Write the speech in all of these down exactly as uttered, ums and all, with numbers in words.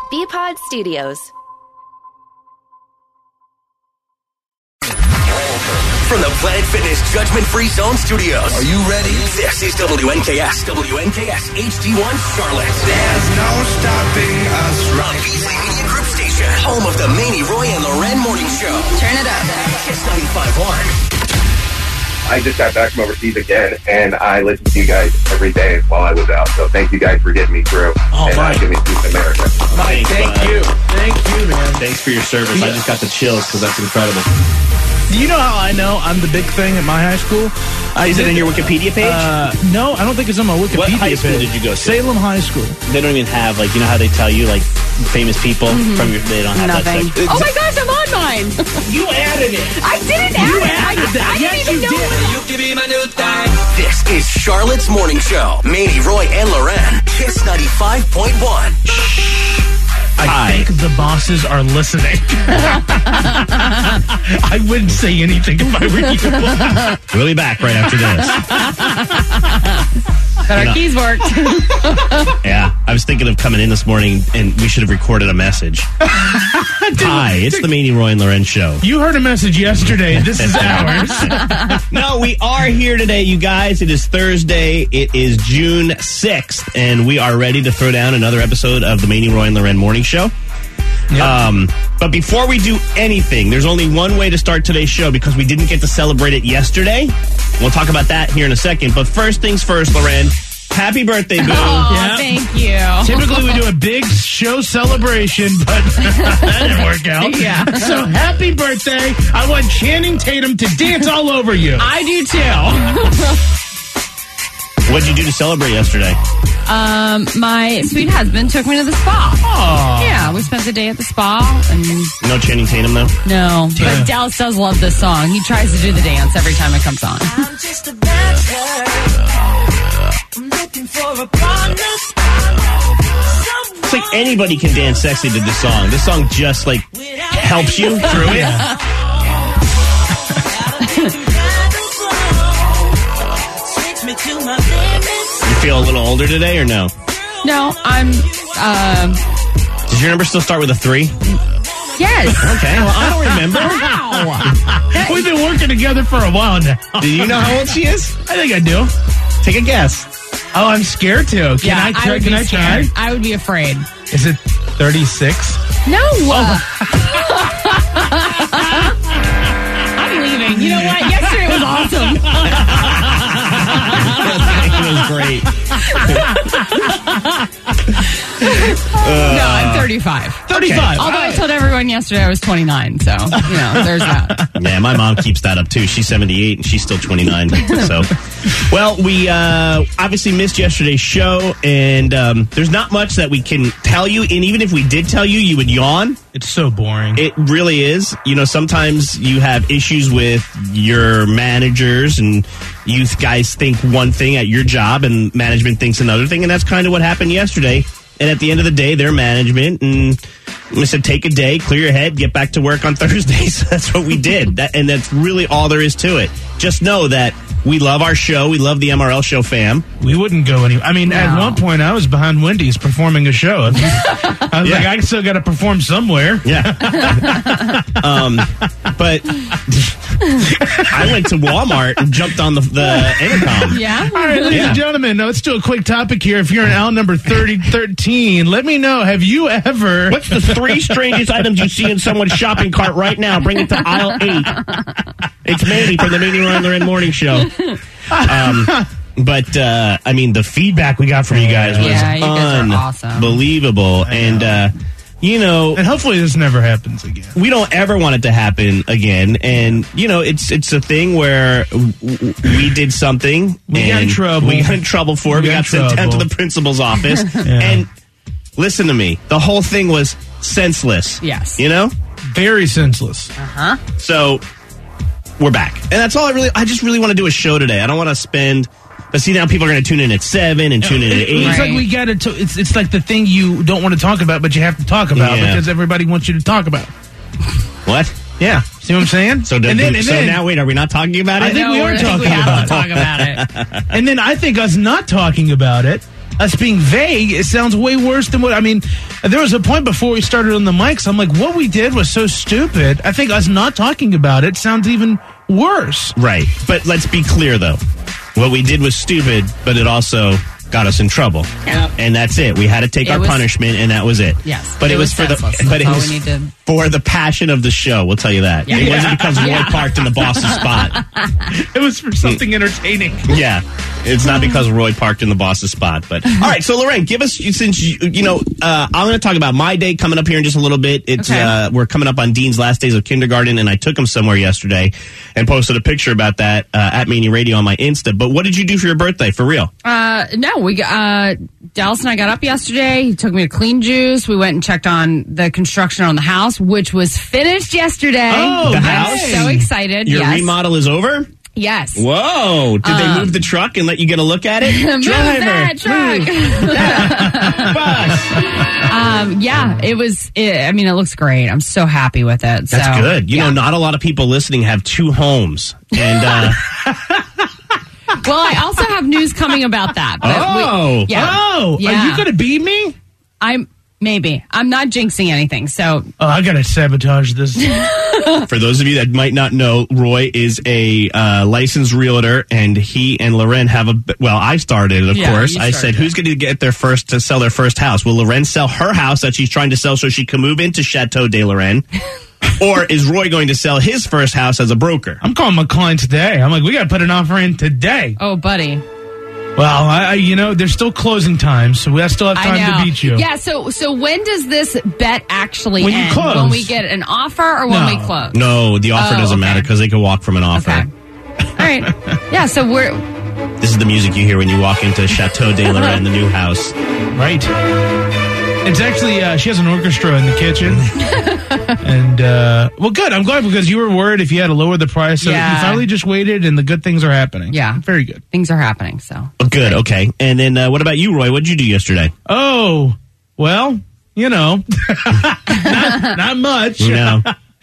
B-Pod Studios. From the Planet Fitness Judgment Free Zone Studios. Are you ready? This is W N K S. W N K S H D one Charlotte. There's no stopping us right Beasley Media Group Station. Home of the Manny, Roy, and Loren Morning Show. Turn it up. Kiss ninety-five point one. I just got back from overseas again, and I listened to you guys every day while I was out. So thank you guys for getting me through oh, and uh, giving me peace in America. Mike, thank bud. you. Thank you, man. Thanks for your service. I just got the chills because that's incredible. Do you know how I know I'm the big thing at my high school? I Is did, it in your Wikipedia page? Uh, no, I don't think it's on my Wikipedia What high school page. did you go to? Salem High School. They don't even have, like, you know how they tell you, like, famous people mm-hmm. from your, they don't have Nothing. that section. Oh my gosh, I'm on mine. You added it. I didn't add You it. added I, that. I Yes, didn't you even know did. it. You can be my new thing. This is Charlotte's Morning Show. Manny, Roy, and Loren. Kiss ninety-five point one. I Hi. think the bosses are listening. I wouldn't say anything if I were you. We'll be back right after this. But our keys worked. Yeah, I was thinking of coming in this morning, and we should have recorded a message. Hi, it's the Manny, Roy, and Loren Show. You heard a message yesterday. This is ours. No, we are here today, you guys. It is Thursday. It is June sixth, and we are ready to throw down another episode of the Manny, Roy, and Loren Morning Show. Yep. Um, but before we do anything, there's only one way to start today's show because we didn't get to celebrate it yesterday. We'll talk about that here in a second. But first things first, Loren, happy birthday, boo. Oh, Yep. thank you. Typically, we do a big show celebration, but that didn't work out. Yeah. So, happy birthday. I want Channing Tatum to dance all over you. I do too. What'd you do to celebrate yesterday? Um, my sweet husband took me to the spa. Aww. Yeah, we spent the day at the spa. And No Channing Tatum, though? no, Yeah. but Dallas does love this song. He tries to do the dance every time it comes on. I'm just a bad girl. I'm looking for a partner. It's like anybody can dance sexy to this song. This song just, like, helps you through it. You feel a little older today or no? No, I'm, um, Does your number still start with a three? yes. Okay, well, I don't remember. Wow. We've been working together for a while now. Do you know how old she is? I think I do. Take a guess. Oh, I'm scared to. Can Yeah, I try? would Can be I try? scared. I would be afraid. Is it thirty-six? No. I'm leaving. You know what? Yesterday was awesome. It was great. no, I'm thirty-five. thirty-five. Although I told everyone yesterday I was twenty-nine, so, you know, there's that. Yeah, my mom keeps that up too. She's seventy-eight and she's still twenty-nine. So, well, we uh, obviously missed yesterday's show, and um, there's not much that we can tell you. And even if we did tell you, you would yawn. It's so boring. It really is. You know, sometimes you have issues with your managers, and you guys think one thing at your job, and management thinks another thing, and that's kind of what happened yesterday. And at the end of the day, their management and I said, take a day, clear your head, get back to work on Thursday. So that's what we did. That, and that's really all there is to it. Just know that we love our show. We love the M R L Show fam. We wouldn't go anywhere. I mean, No. at one point, I was behind Wendy's performing a show. I was Yeah. like, I still got to perform somewhere. Yeah. um, but I went to Walmart and jumped on the, the intercom. Yeah? All right, ladies Yeah. and gentlemen, now let's do a quick topic here. If you're in aisle number thirty thirteen, let me know, have you ever... What's the three strangest items you see in someone's shopping cart right now? Bring it to aisle eight. It's Manny from the Manny, Roy, and Loren Morning Show. Um, but, uh, I mean, the feedback we got from you guys was Yeah, you guys are awesome. unbelievable. And, uh, you know... And hopefully this never happens again. We don't ever want it to happen again, and you know it's it's a thing where w- w- we did something, We and got in trouble. We got in trouble for it. We We, got got, in sent down to trouble. the principal's office, Yeah. and listen to me, the whole thing was senseless. Yes. you know. Very senseless. Uh-huh. So we're back, and that's all I really. I just really want to do a show today. I don't want to spend. But see, now people are going to tune in at seven and tune in at eight. It's Right. like we got to. It's it's like the thing you don't want to talk about, but you have to talk about Yeah. because everybody wants you to talk about. What? Yeah, see what I'm saying? So, do, and then, do- and so then, now, wait, are we not talking about it? I think No, we are I think talking we have about to it. talk about it. and then I think us not talking about it us being vague, it sounds way worse than what, I mean, there was a point before we started on the mics, I'm like, what we did was so stupid. I think us not talking about it sounds even worse. Right. But let's be clear, though. What we did was stupid, but it also got us in trouble. Yep. And that's it. We had to take It our was- punishment, and that was it. Yes. But it, It was, was for senseless. the but That's it all was we need to- for the passion of the show. We'll tell you that. Yeah. It Yeah. wasn't because Roy Yeah. parked in the boss's spot. It was for something entertaining. Yeah. It's not because Roy parked in the boss's spot. But all right, so Lorraine, give us, since you, you know, uh, I'm going to talk about my day coming up here in just a little bit. It's Okay. uh, we're coming up on Dean's last days of kindergarten, and I took him somewhere yesterday and posted a picture about that uh, at Mania Radio on my Insta. But what did you do for your birthday, for real? Uh, no, we uh, Dallas and I got up yesterday. He took me to Clean Juice. We went and checked on the construction on the house, which was finished yesterday. Oh, The I'm house? so excited. Your yes. remodel is over? Yes. Whoa! Did they move the truck and let you get a look at it? Move that truck. um, yeah, it was. It, I mean, it looks great. I'm so happy with it. That's so, good. You yeah. know, not a lot of people listening have two homes, and uh, Well, I also have news coming about that. but Oh. we, yeah. Oh, yeah. are you going to beat me? I'm maybe. I'm not jinxing anything. So Oh, I got to sabotage this. for those of you that might not know, Roy is a uh, licensed realtor, and he and Loren have a. Well, I started it, of Yeah, course. you I started said, "Who's going to get their first to sell their first house? Will Loren sell her house that she's trying to sell so she can move into Chateau de Lorraine, or is Roy going to sell his first house as a broker?" I'm calling my client today. I'm like, we got to put an offer in today. oh, buddy. Well, I, I you know, there's still closing time, so we still have I time know. to beat you. Yeah. So so when does this bet actually When you end? close. When we get an offer or when No. we close? No, the offer Oh, doesn't okay. matter because they can walk from an offer. Okay. All right. Yeah. So we're. This is the music you hear when you walk into Chateau de Lorraine, the new house. Right. It's actually, uh, she has an orchestra in the kitchen. and, uh, well, good. I'm glad because you were worried if you had to lower the price. So Yeah. you finally just waited and the good things are happening. Yeah. Very good. Things are happening. So. Oh, good, okay. And then uh, what about you, Roy? What did you do yesterday? Oh, well, you know, not, not much. No.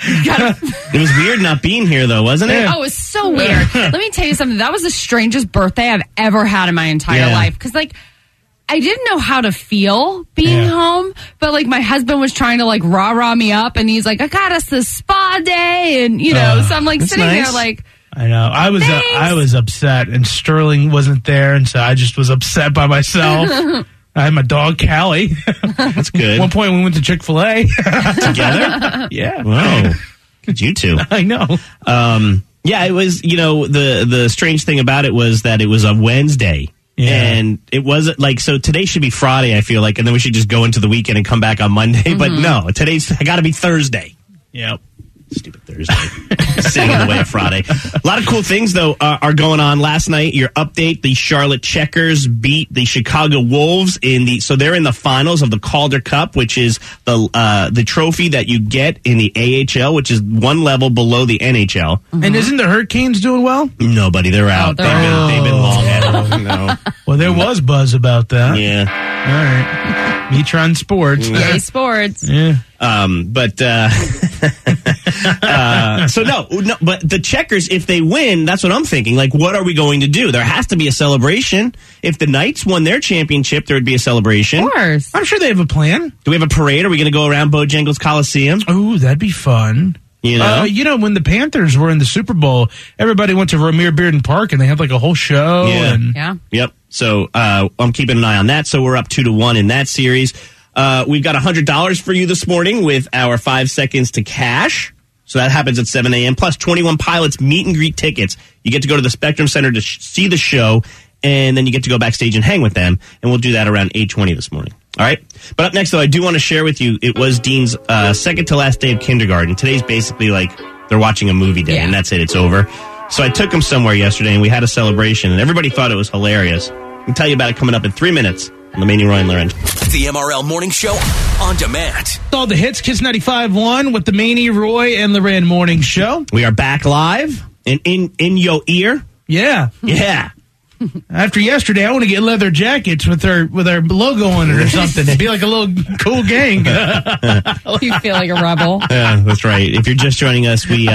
It was weird not being here, though, wasn't it? Yeah. Oh, it was so weird. Let me tell you something. That was the strangest birthday I've ever had in my entire Yeah. life. Because, like, I didn't know how to feel being Yeah. home, but, like, my husband was trying to, like, rah-rah me up, and he's like, I got us this spa day, and, you know, Oh, so I'm, like, that's sitting nice. there, like, I know. I was uh, Thanks. I was upset, and Sterling wasn't there, and so I just was upset by myself. I had my dog Callie. That's At good. one point, we went to Chick-fil-A. Together? yeah, Whoa. Good, you two. I know. Um, yeah, it was, you know, the, the strange thing about it was that it was a Wednesday. Yeah. And it wasn't like, so today should be Friday, I feel like, and then we should just go into the weekend and come back on Monday. But no, today's got to be Thursday. Yep. Stupid Thursday. Sitting in the way of Friday. A lot of cool things, though, uh, are going on. Last night, your update, the Charlotte Checkers beat the Chicago Wolves in the, so they're in the finals of the Calder Cup, which is the uh, the trophy that you get in the A H L, which is one level below the N H L. And isn't the Hurricanes doing well? Nobody, they're out. they're they've, out. been, they've been long out. No. Well, there was buzz about that. Yeah. All right. Metron Sports. yay, sports. Yeah. Um, but uh, uh, so no, no, but the Checkers, if they win, that's what I'm thinking. Like, what are we going to do? There has to be a celebration. If the Knights won their championship, there would be a celebration. Of course. I'm sure they have a plan. Do we have a parade? Are we going to go around Bojangles Coliseum? Oh, that'd be fun. You know, Uh, you know, when the Panthers were in the Super Bowl, everybody went to Ramir Bearden Park and they had like a whole show. Yeah. And Yeah. Yep. So uh, I'm keeping an eye on that. So we're up two to one in that series. Uh, we've got one hundred dollars for you this morning with our five seconds to cash. So that happens at seven a.m. Plus twenty-one Pilots meet and greet tickets. You get to go to the Spectrum Center to sh- see the show, and then you get to go backstage and hang with them. And we'll do that around eight twenty this morning. All right. But up next, though, I do want to share with you, it was Dean's uh, second to last day of kindergarten. Today's basically like they're watching a movie day, Yeah. and that's it. It's over. So I took him somewhere yesterday, and we had a celebration, and everybody thought it was hilarious. I'll tell you about it coming up in three minutes on the Mania Roy and Loren. The M R L Morning Show on demand. all the hits, Kiss ninety-five one with the Maney, Roy, and Loren Morning Show. We are back live and in, in your ear. Yeah. Yeah. After yesterday, I want to get leather jackets with our with our logo on it or something. It'd be like a little cool gang. You feel like a rebel. Yeah, that's right. If you're just joining us, we uh,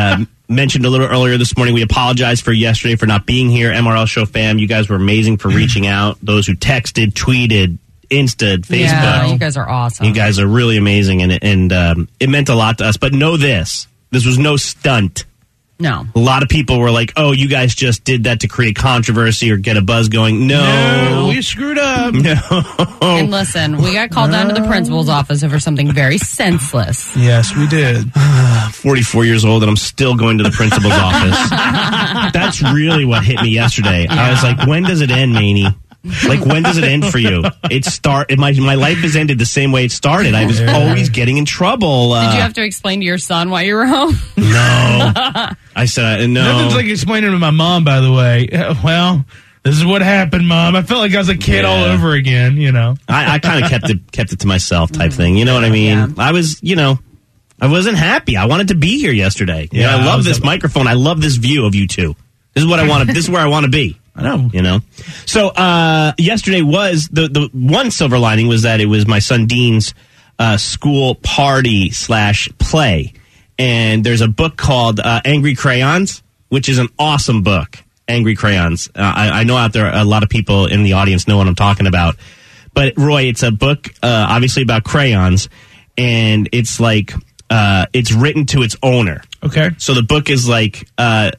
mentioned a little earlier this morning, we apologize for yesterday for not being here. M R L Show fam, you guys were amazing for reaching out. Those who texted, tweeted, Insta, Facebook. Yeah, you guys are awesome. You guys are really amazing, and, and um, it meant a lot to us. But know this, this was no stunt. No. A lot of people were like, oh, you guys just did that to create controversy or get a buzz going. No. No, we screwed up. No. And listen, we got called down to the principal's office over something very senseless. Yes, we did. forty-four years old, and I'm still going to the principal's office. That's really what hit me yesterday. Yeah. I was like, when does it end, Manny? Like, when does it end for you? It start. My my life has ended the same way it started. I was yeah. always getting in trouble. Uh, Did you have to explain to your son why you were home? No. I said, uh, no. Nothing's like explaining to my mom, by the way. Well, this is what happened, Mom. I felt like I was a kid yeah. all over again, you know. I, I kind of kept it kept it to myself type thing. You know what I mean? Yeah. I was, you know, I wasn't happy. I wanted to be here yesterday. Yeah, you know, I love I this microphone. I love this view of you two. This is what I want to. This is where I want to be. I know. You know? So, uh, yesterday was, the, the one silver lining was that it was my son Dean's uh, school party slash play. And there's a book called uh, Angry Crayons, which is an awesome book. Angry Crayons. Uh, I, I know out there a lot of people in the audience know what I'm talking about. But, Roy, it's a book, uh, obviously, about crayons. And it's like, uh, it's written to its owner. Okay. So the book is like, uh,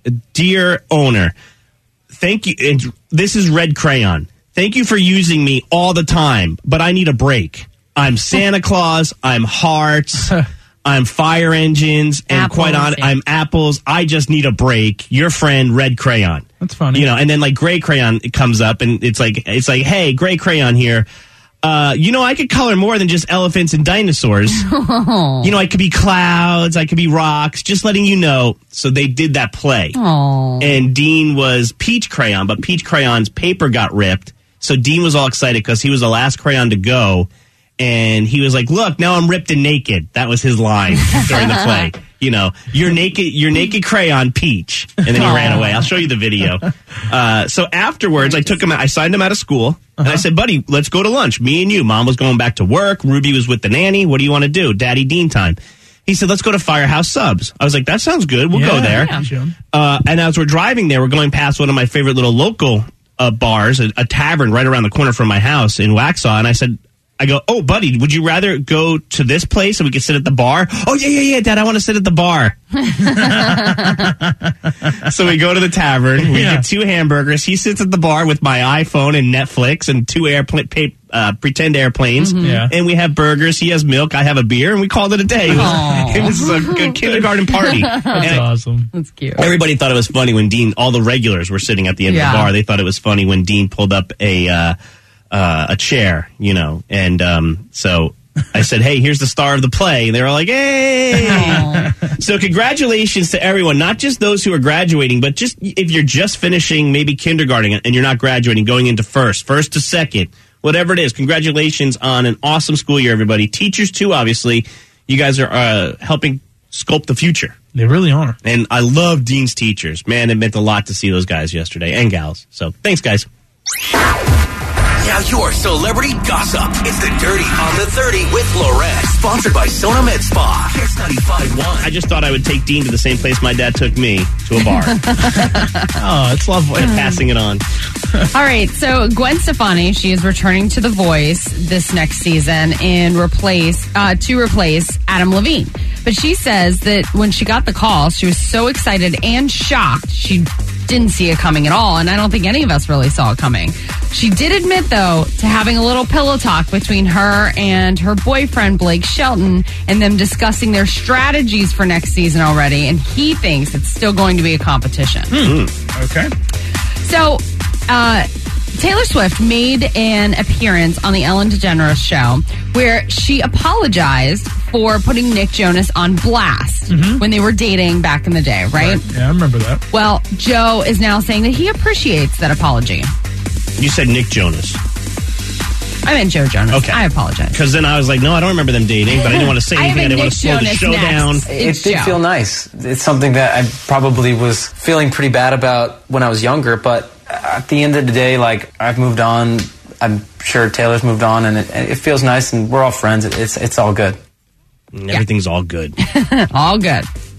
Dear owner, thank you. And this is Red Crayon. Thank you for using me all the time, but I need a break. I'm Santa Claus. I'm hearts. I'm fire engines. And apples, quite on, yeah. I'm apples. I just need a break. Your friend, Red Crayon. That's funny. You know, and then like Gray Crayon it comes up, and it's like, it's like, hey, Gray Crayon here. Uh, you know, I could color more than just elephants and dinosaurs. Oh. You know, I could be clouds, I could be rocks, just letting you know. So they did that play. Oh. And Dean was Peach Crayon, but Peach Crayon's paper got ripped. So Dean was all excited because he was the last crayon to go. And he was like, look, now I'm ripped and naked. That was his line during the play. You know, you're naked, you're naked crayon, Peach. And then he Aww. ran away. I'll show you the video. Uh, so afterwards, I took him, I signed him out of school. And uh-huh. I said, buddy, let's go to lunch. Me and you. Mom was going back to work. Ruby was with the nanny. What do you want to do? Daddy Dean time. He said, let's go to Firehouse Subs. I was like, that sounds good. We'll yeah, go there. Yeah. Uh, and as we're driving there, we're going past one of my favorite little local uh, bars, a, a tavern right around the corner from my house in Waxhaw. And I said, I go, oh, buddy, would you rather go to this place and we could sit at the bar? Oh, yeah, yeah, yeah, Dad, I want to sit at the bar. So we go to the tavern. We yeah. get two hamburgers. He sits at the bar with my iPhone and Netflix and two airplane, uh, pretend airplanes. Mm-hmm. Yeah. And we have burgers. He has milk. I have a beer. And we called it a day. It was, it was a good kindergarten party. That's and awesome. That's cute. Everybody thought it was funny when Dean, all the regulars were sitting at the end yeah. of the bar. They thought it was funny when Dean pulled up a... Uh, Uh, a chair, you know, and um, so I said, hey, here's the star of the play. And they were like, hey. So congratulations to everyone, not just those who are graduating, but just if you're just finishing maybe kindergarten and you're not graduating, going into first, first to second, whatever it is. Congratulations on an awesome school year, everybody. Teachers, too, obviously. You guys are uh, helping sculpt the future. They really are. And I love Dean's teachers. Man, it meant a lot to see those guys yesterday and gals. So thanks, guys. Now your celebrity gossip. It's the Dirty on the thirty with Loren. Sponsored by Sona Med Spa. Kiss ninety-five point one. I just thought I would take Dean to the same place my dad took me, to a bar. Oh, it's lovely. Passing it on. All right, so Gwen Stefani, she is returning to The Voice this next season and replace uh, to replace Adam Levine. But she says that when she got the call, she was so excited and shocked. She didn't see it coming at all, and I don't think any of us really saw it coming. She did admit, though, to having a little pillow talk between her and her boyfriend, Blake Shelton, and them discussing their strategies for next season already, and he thinks it's still going to be a competition. Hmm. Okay. So, uh, Taylor Swift made an appearance on the Ellen DeGeneres show where she apologized for putting Nick Jonas on blast mm-hmm. when they were dating back in the day, right? right? Yeah, I remember that. Well, Joe is now saying that he appreciates that apology. You said Nick Jonas. I meant Joe Jonas. Okay. I apologize. Because then I was like, no, I don't remember them dating, but I didn't want to say anything. I, I didn't want to slow Jonas the show next. down. It It's did Joe. feel nice. It's something that I probably was feeling pretty bad about when I was younger, but at the end of the day, like, I've moved on. I'm sure Taylor's moved on, and it, it feels nice, and we're all friends. It's it's all good. And everything's yeah. all good. All good.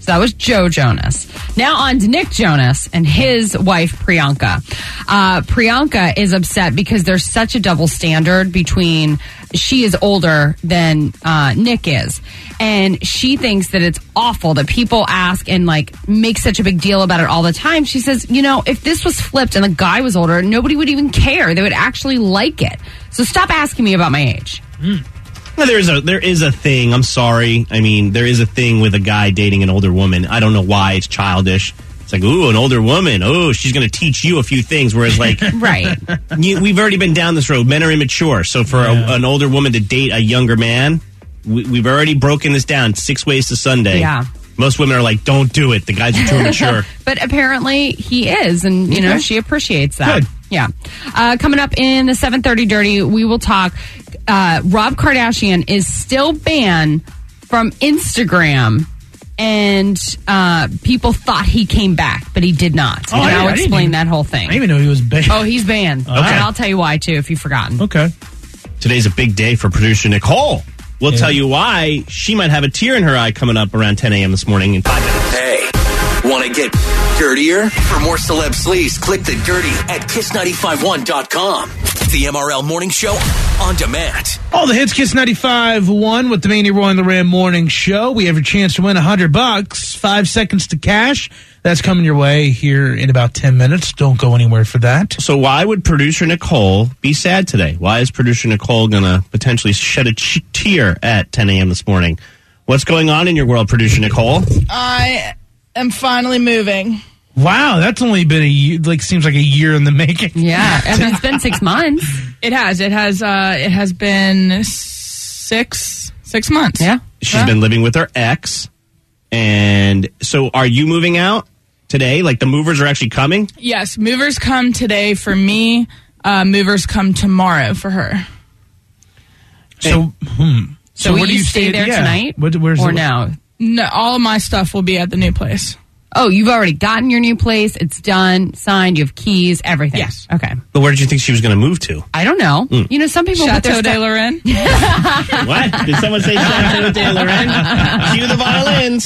So that was Joe Jonas. Now on to Nick Jonas and his wife, Priyanka. Uh, Priyanka is upset because there's such a double standard between she is older than uh, Nick is. And she thinks that it's awful that people ask and like make such a big deal about it all the time. She says, you know, if this was flipped and the guy was older, nobody would even care. They would actually like it. So stop asking me about my age. Mm. Well, there is a there is a thing. I'm sorry. I mean, there is a thing with a guy dating an older woman. I don't know why. It's childish. It's like, ooh, an older woman. Oh, she's going to teach you a few things. Whereas, like, right, you, we've already been down this road. Men are immature. So for yeah. a, an older woman to date a younger man, we, we've already broken this down. Six ways to Sunday. Yeah. Most women are like, don't do it. The guys are too mature. But apparently he is, and you okay. know she appreciates that. Good. Yeah. Uh, coming up in the seven thirty Dirty, we will talk. Uh, Rob Kardashian is still banned from Instagram, and uh, people thought he came back, but he did not. Oh, and I, I'll I explain even, that whole thing. I didn't even know he was banned. Oh, he's banned. Okay. And I'll tell you why, too, if you've forgotten. Okay. Today's a big day for producer Nicole. We'll yeah. tell you why she might have a tear in her eye coming up around ten a.m. this morning in five minutes. Hey, want to get dirtier? For more celeb sleaze, click the dirty at kiss nine five one dot com. The M R L Morning Show on demand. All the hits, Kiss ninety-five one with the Manny Roy and Loran Morning Show. We have a chance to win one hundred bucks, five seconds to cash. That's coming your way here in about ten minutes. Don't go anywhere for that. So why would producer Nicole be sad today? Why is producer Nicole going to potentially shed a ch- tear at ten a.m. this morning? What's going on in your world, producer Nicole? I am finally moving. Wow, that's only been a year, like seems like a year in the making. Yeah, I mean, it's been six months. It has. It has. Uh, it has been six six months. Yeah, she's yeah. been living with her ex, and so are you moving out today? Like the movers are actually coming? Yes, movers come today for me. Uh, movers come tomorrow for her. So, hmm. So, so where do you stay, stay there yeah. tonight? What, where's or the, no? No, all of my stuff will be at the new place. Oh, you've already gotten your new place. It's done, signed. You have keys, everything. Yes. Okay. But where did you think she was going to move to? I don't know. Mm. You know, some people Chateau put their de stuff- Lorraine. What? Did someone say Chateau de Lorraine? Cue the violins.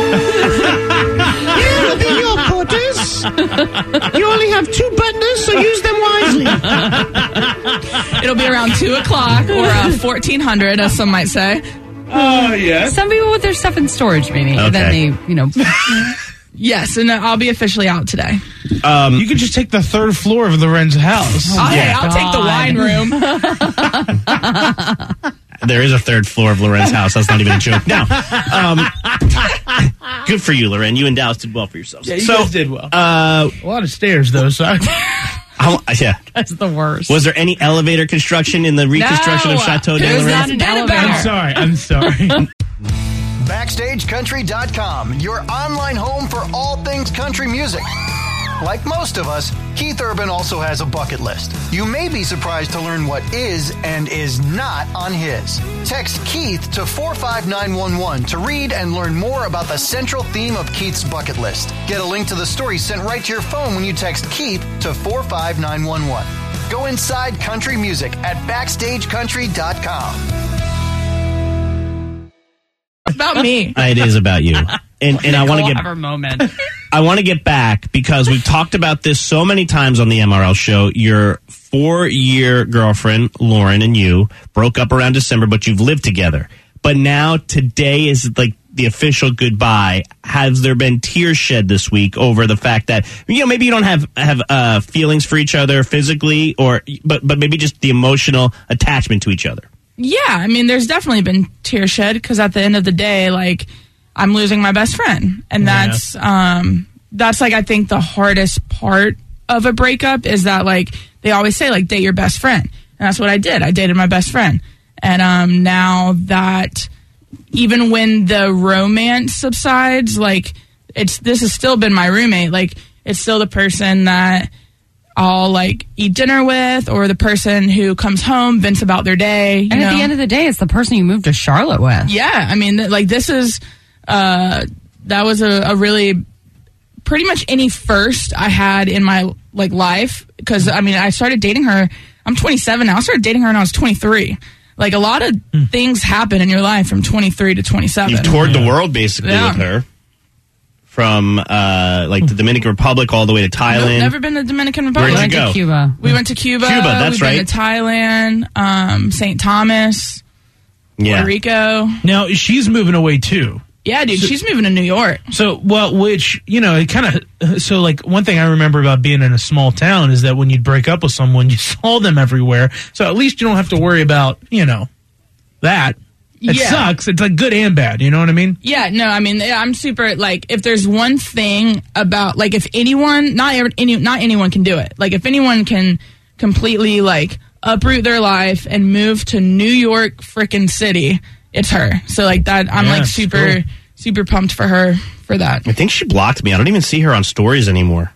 Here are the your quarters. You only have two buttoners, so use them wisely. It'll be around two o'clock or uh, fourteen hundred, as some might say. Oh, yes. Some people with their stuff in storage, maybe. Okay. And then they, you know. Yes, and I'll be officially out today. Um, you could just take the third floor of Loren's house. Oh, yeah. Hey, I'll God. take the wine room. There is a third floor of Loren's house. That's not even a joke. Now, um, good for you, Loren. You and Dallas did well for yourselves. Yeah, you so, guys did well. Uh, a lot of stairs, though. So how, yeah, that's the worst. Was there any elevator construction in the reconstruction no, of Chateau de Lorraine? Lorraine? Not an elevator. I'm sorry. I'm sorry. Backstage Country dot com, your online home for all things country music. Like most of us, Keith Urban also has a bucket list. You may be surprised to learn what is and is not on his. Text Keith to four five nine one one to read and learn more about the central theme of Keith's bucket list. Get a link to the story sent right to your phone when you text Keith to four five nine one one. Go inside country music at backstage country dot com. It's about me. It is about you. And and I want to get have her moment. I want to get back because we've talked about this so many times on the M R L show. Your four-year girlfriend, Lauren, and you broke up around December, but you've lived together. But now today is like the official goodbye. Has there been tears shed this week over the fact that, you know, maybe you don't have have uh, feelings for each other physically, or but but maybe just the emotional attachment to each other? Yeah, I mean, there's definitely been tears shed because at the end of the day, like, I'm losing my best friend. And that's, yeah. um, that's like, I think the hardest part of a breakup is that, like, they always say, like, date your best friend. And that's what I did. I dated my best friend. And um, now that even when the romance subsides, like, it's, this has still been my roommate. Like, it's still the person that I'll, like, eat dinner with, or the person who comes home, vents about their day. You and know? At the end of the day, it's the person you moved to Charlotte with. Yeah, I mean, th- like, this is, uh, that was a, a really, pretty much any first I had in my, like, life. Because, I mean, I started dating her, I'm twenty-seven now. I started dating her when I was twenty-three. Like, a lot of mm. things happen in your life from twenty-three to twenty-seven. You've toured the world, basally, yeah. with her. from uh, like the Dominican Republic all the way to Thailand. Nope, never been to the Dominican Republic. Where'd you Went go? to Cuba. We went to Cuba. Cuba, that's We've right. been to Thailand, um, Saint Thomas, Yeah. Puerto Rico. Now, she's moving away, too. Yeah, dude, she's moving to New York. So, well, which, you know, it kind of, so like one thing I remember about being in a small town is that when you'd break up with someone, you saw them everywhere. So at least you don't have to worry about, you know, that. It Yeah. sucks. It's like good and bad. You know what I mean? Yeah, no, I mean, I'm super, like, if there's one thing about, like, if anyone, not ever, any, not anyone can do it. Like, if anyone can completely, like, uproot their life and move to New York frickin' city, it's her. So, like, that, I'm, Yeah, like, it's super, cool. super pumped for her for that. I think she blocked me. I don't even see her on stories anymore.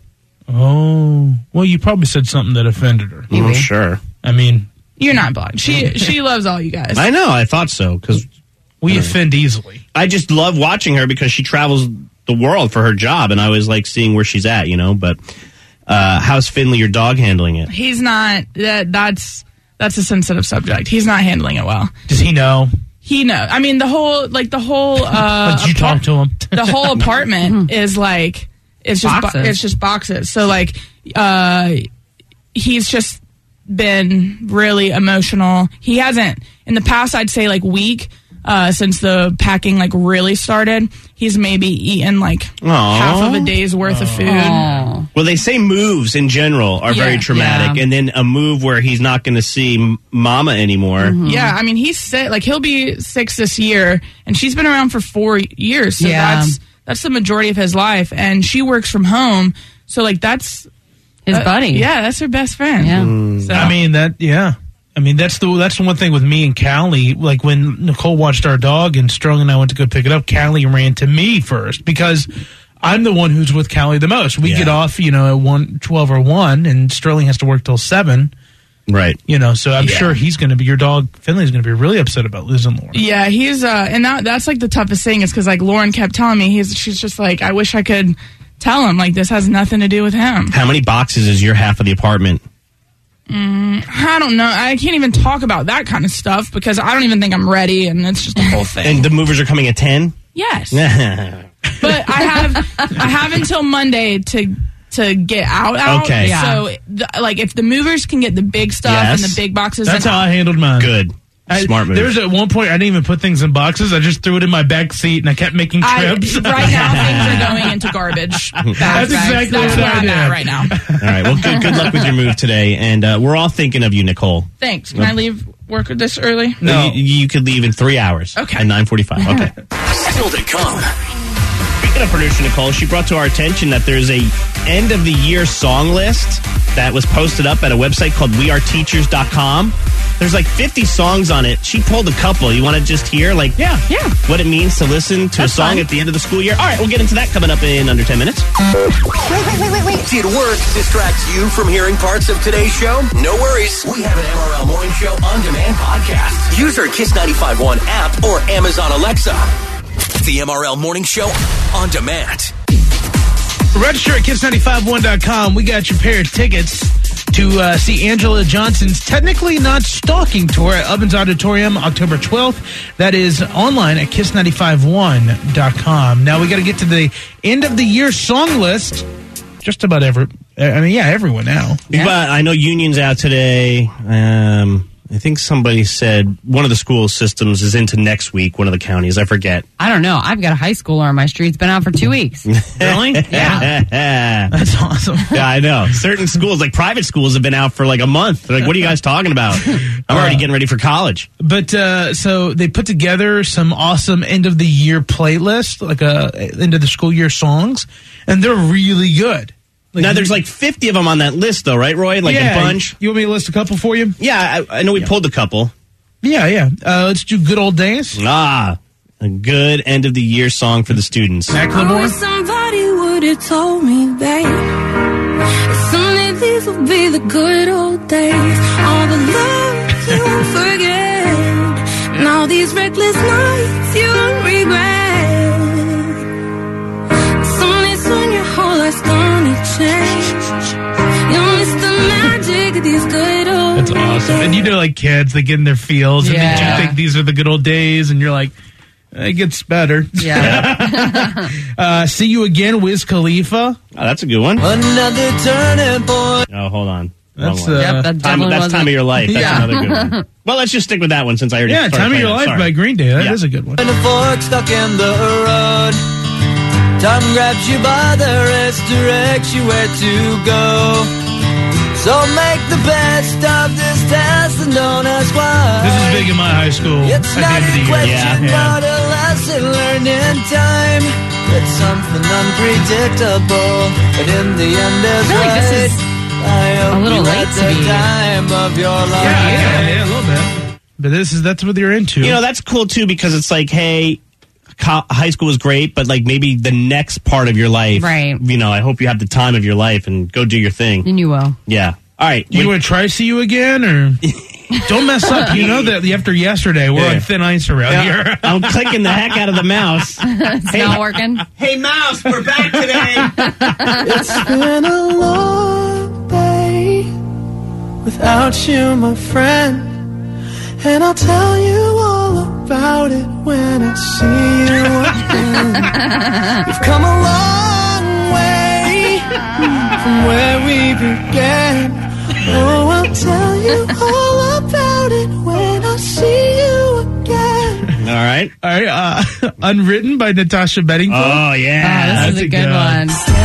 Oh, well, you probably said something that offended her. I'm sure. I mean, You're not blocked. She, she loves all you guys. I know. I thought so because we offend easily. I just love watching her because she travels the world for her job, and I always like seeing where she's at, you know. But uh, how's Finley, your dog, handling it? He's not, that, that's, that's a sensitive subject. He's not handling it well. Does he know? He knows. I mean, the whole, like, the whole, uh, Did you talk to him? the whole apartment is like it's just bo- Boxes. it's just boxes. So like uh he's just been really emotional. He hasn't in the past, I'd say like week uh since the packing like really started, he's maybe eaten like Aw. half of a day's worth of food. Oh. Well, they say moves in general are very Yeah. traumatic, Yeah. and then a move where he's not going to see m- mama anymore. Yeah, I mean he's sick. Like he'll be six this year, and she's been around for four years. So Yeah. that's that's the majority of his life, and she works from home. So like that's His uh, buddy. Yeah, that's her best friend. Yeah. So, I mean that, yeah. I mean that's the that's the one thing with me and Callie. Like when Nicole watched our dog and Sterling and I went to go pick it up, Callie ran to me first because I'm the one who's with Callie the most. We Yeah. get off, you know, at one twelve or one, and Sterling has to work till seven. Right. You know, so I'm Yeah. sure he's going to be your dog. Finley's going to be really upset about losing Lauren. yeah, he's uh, and that that's like the toughest thing is because like Lauren kept telling me he's she's just like I wish I could tell him like this has nothing to do with him. How many boxes is your half of the apartment? I don't know. I can't even talk about that kind of stuff because I don't even think I'm ready, and it's just a whole thing. And the movers are coming at ten? Yes, Okay. but I have I have until Monday to to get out. out. Okay. Yeah. So the, like if the movers can get the big stuff Yes. and the big boxes, That's then how I handled mine. Good. I, Smart move. There was at one point I didn't even put things in boxes. I just threw it in my back seat and I kept making I, trips. right now things are going into garbage. Bags, That's exactly That's what where I I'm did. at right now. All right. Well, good, good luck with your move today. And uh, we're all thinking of you, Nicole. Thanks. Can I leave work this early? No. You, you could leave in three hours. Okay. At nine forty-five. Okay. Still to come. Speaking of producer Nicole, she brought to our attention that there's a end of the year song list that was posted up at a website called we are teachers dot com. There's like fifty songs on it. She pulled a couple. You want to just hear like Yeah. Yeah. what it means to listen to That's a song fine. at the end of the school year? All right, we'll get into that coming up in under ten minutes. Did work distract you from hearing parts of today's show? No worries. We have an M R L Morning Show On Demand podcast. Use our Kiss ninety-five point one app or Amazon Alexa. The M R L Morning Show On Demand. Register at kiss nine five one dot com. We got your pair of tickets to uh, see Angela Johnson's Technically Not Stalking Tour at Ovens Auditorium October twelfth. That is online at kiss nine five one dot com. Now we got to get to the end of the year song list. Just about every, I mean, yeah, everyone now. Yeah. But I know Union's out today. Um, I think somebody said one of the school systems is into next week, one of the counties. I forget. I don't know. I've got a high schooler on my street. It's been out for two weeks. Really? Yeah. yeah, That's awesome. I know. Certain schools, like private schools, have been out for like a month. They're like, what are you guys talking about? I'm already getting ready for college. But uh, so they put together some awesome end of the year playlist, like a end of the school year songs, and they're really good. Like, Now, there's like fifty of them on that list, though, right, Roy? Like yeah, a bunch? You want me to list a couple for you? Yeah, I, I know we pulled a couple. Yeah, yeah. Uh, let's do Good Old Days. Ah, a good end of the year song for the students. Macklemore. Somebody would have told me, babe, someday these will be the good old days. All the love you won't forget, and all these reckless nights you won't regret. Somedays when your whole life's gonna change, you'll miss the magic of these good old That's awesome. days. And you know, like kids, they get in their feels and they Yeah. do think these are the good old days, and you're like, It gets better. Yeah. uh, See You Again, Wiz Khalifa. Oh, that's a good one. Another turning point. Oh, hold on. That's, Wrong one. uh, Yep, that time, definitely that's wasn't- Time of Your Life. That's Yeah. another good one. Well, let's just stick with that one since I already Yeah, started Time of playing Your it. Life Sorry. by Green Day. That Yeah. is a good one. And a fork stuck in the road. Time grabs you by the wrist, directs you where to go. So make the best of this test and don't ask why. This is big in my high school. It's at the not end of the a year. question, Yeah. but a lesson learned in time. It's something unpredictable, but in the end it's I feel like this right. is I hope a little you late had to the be- time of your life. Yeah, yeah, yeah, a little bit. But this is that's what you're into. You know, that's cool too because it's like, hey, co- high school was great, but like maybe the next part of your life, Right. You know, I hope you have the time of your life and go do your thing. And you will. Yeah. All right. Do you When- want to try See You Again, or don't mess up? You know that after yesterday, we're Yeah. on thin ice around Yeah, here. I'm clicking the heck out of the mouse. It's Hey, not working. Hey, mouse, we're back today. It's been a long day without you, my friend. And I'll tell you all about it when I see you again. We've come a long way from where we began. Oh, I'll tell you all about it when I see you again. All right. All right, uh, Unwritten by Natasha Bedingfield. Oh, yeah. Oh, this that's is a a good good one. one.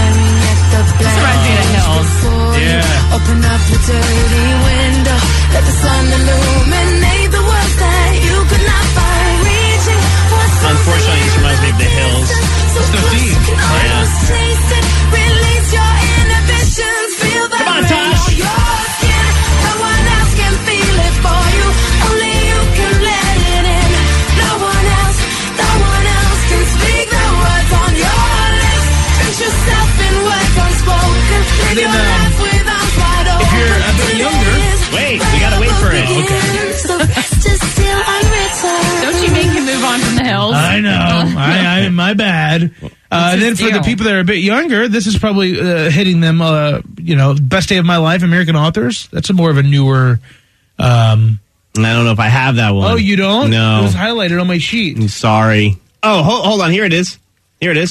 This reminds me of Hills. Yeah. Open up the dirty window. Let the sun illuminate the words that you could not find. Reaching for something. Unfortunately, this reminds me of The Hills. So the close theme. you can almost Yeah. taste it. Release your inhibitions. Feel the Come on, rain Tosh. on your skin. No one else can feel it for you. Only you can let it in. No one else, no one else can speak the words on your lips. Drench yourself in words unspoken. Live Then, your um, life with arms wide open. if you're a bit younger- Wait, we gotta wait for it. So rest is still unwritten. Don't you make him move on from the Hills? I know. I, I my bad. Uh, and then his for the deal. people that are a bit younger, this is probably uh, hitting them. Uh, you know, Best Day of My Life, American Authors. That's a more of a newer. Um, I don't know if I have that one. oh, you don't? No. It was highlighted on my sheet. I'm sorry. Oh, hold, hold on. Here it is. Here it is.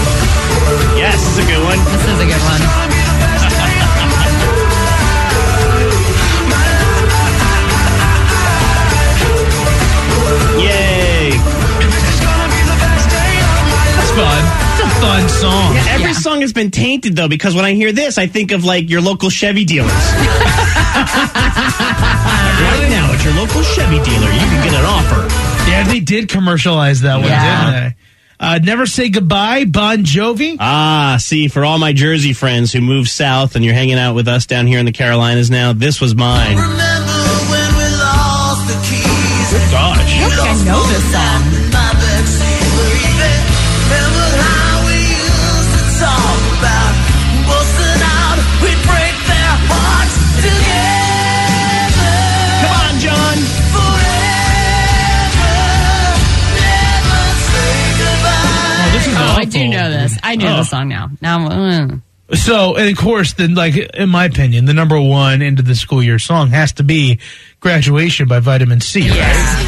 Yes, this is a good one. This is a good one. Yay. That's fun. It's a fun song. Yeah, every Yeah. song has been tainted, though, because when I hear this, I think of, like, your local Chevy dealers. Right now, at your local Chevy dealer, you can get an offer. Yeah, they did commercialize that one, Yeah. didn't they? Uh, Never Say Goodbye, Bon Jovi. Ah, see, for all my Jersey friends who moved south and you're hanging out with us down here in the Carolinas now, this was mine. Gosh. I don't think I know this song. Come on, John. Oh, this is Oh, I awful. do know this. I knew Oh. the song now. Now, I'm, uh, So, and of course, then, like, in my opinion, the number one end of the school year song has to be Graduation by Vitamin C, right?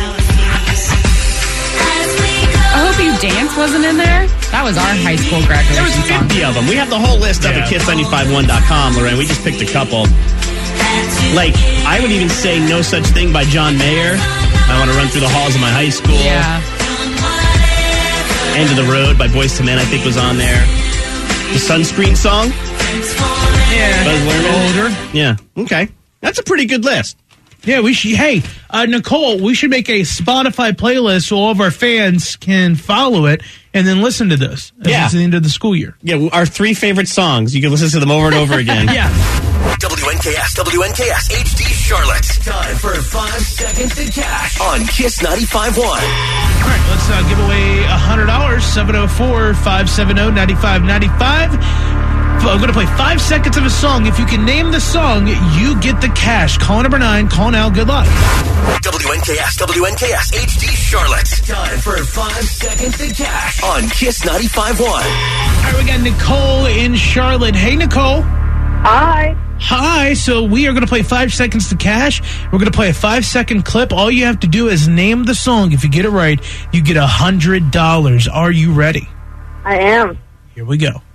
I hope You Dance wasn't in there. That was our high school There was graduation song. fifty of them. We have the whole list up Yeah. at kiss nine five one dot com, Lorraine. We just picked a couple. Like, I would even say No Such Thing by John Mayer. I Want to Run Through the Halls of My High School. Yeah. End of the Road by Boyz two Men, I think, was on there. The Sunscreen song. Yeah. Buzz Lerman. Older. Yeah. Okay. That's a pretty good list. Yeah, we should. Hey, uh, Nicole, we should make a Spotify playlist so all of our fans can follow it and then listen to this. As Yeah. it's the end of the school year. Yeah, our three favorite songs. You can listen to them over and over again. Yeah. W N K S, W N K S, H D Charlotte. Time for five seconds to cash on Kiss ninety-five point one. All right, let's uh, give away one hundred dollars. seven oh four, five seven oh, nine five nine five. I'm going to play five seconds of a song. If you can name the song, you get the cash. Call number nine. Call now. Good luck. W N K S, W N K S, H D Charlotte. Time for five seconds to cash on Kiss ninety-five point one. All right, we got Nicole in Charlotte. Hey, Nicole. Hi. Hi, so we are going to play five seconds to cash. We're going to play a five-second clip. All you have to do is name the song. If you get it right, you get one hundred dollars. Are you ready? I am. Here we go.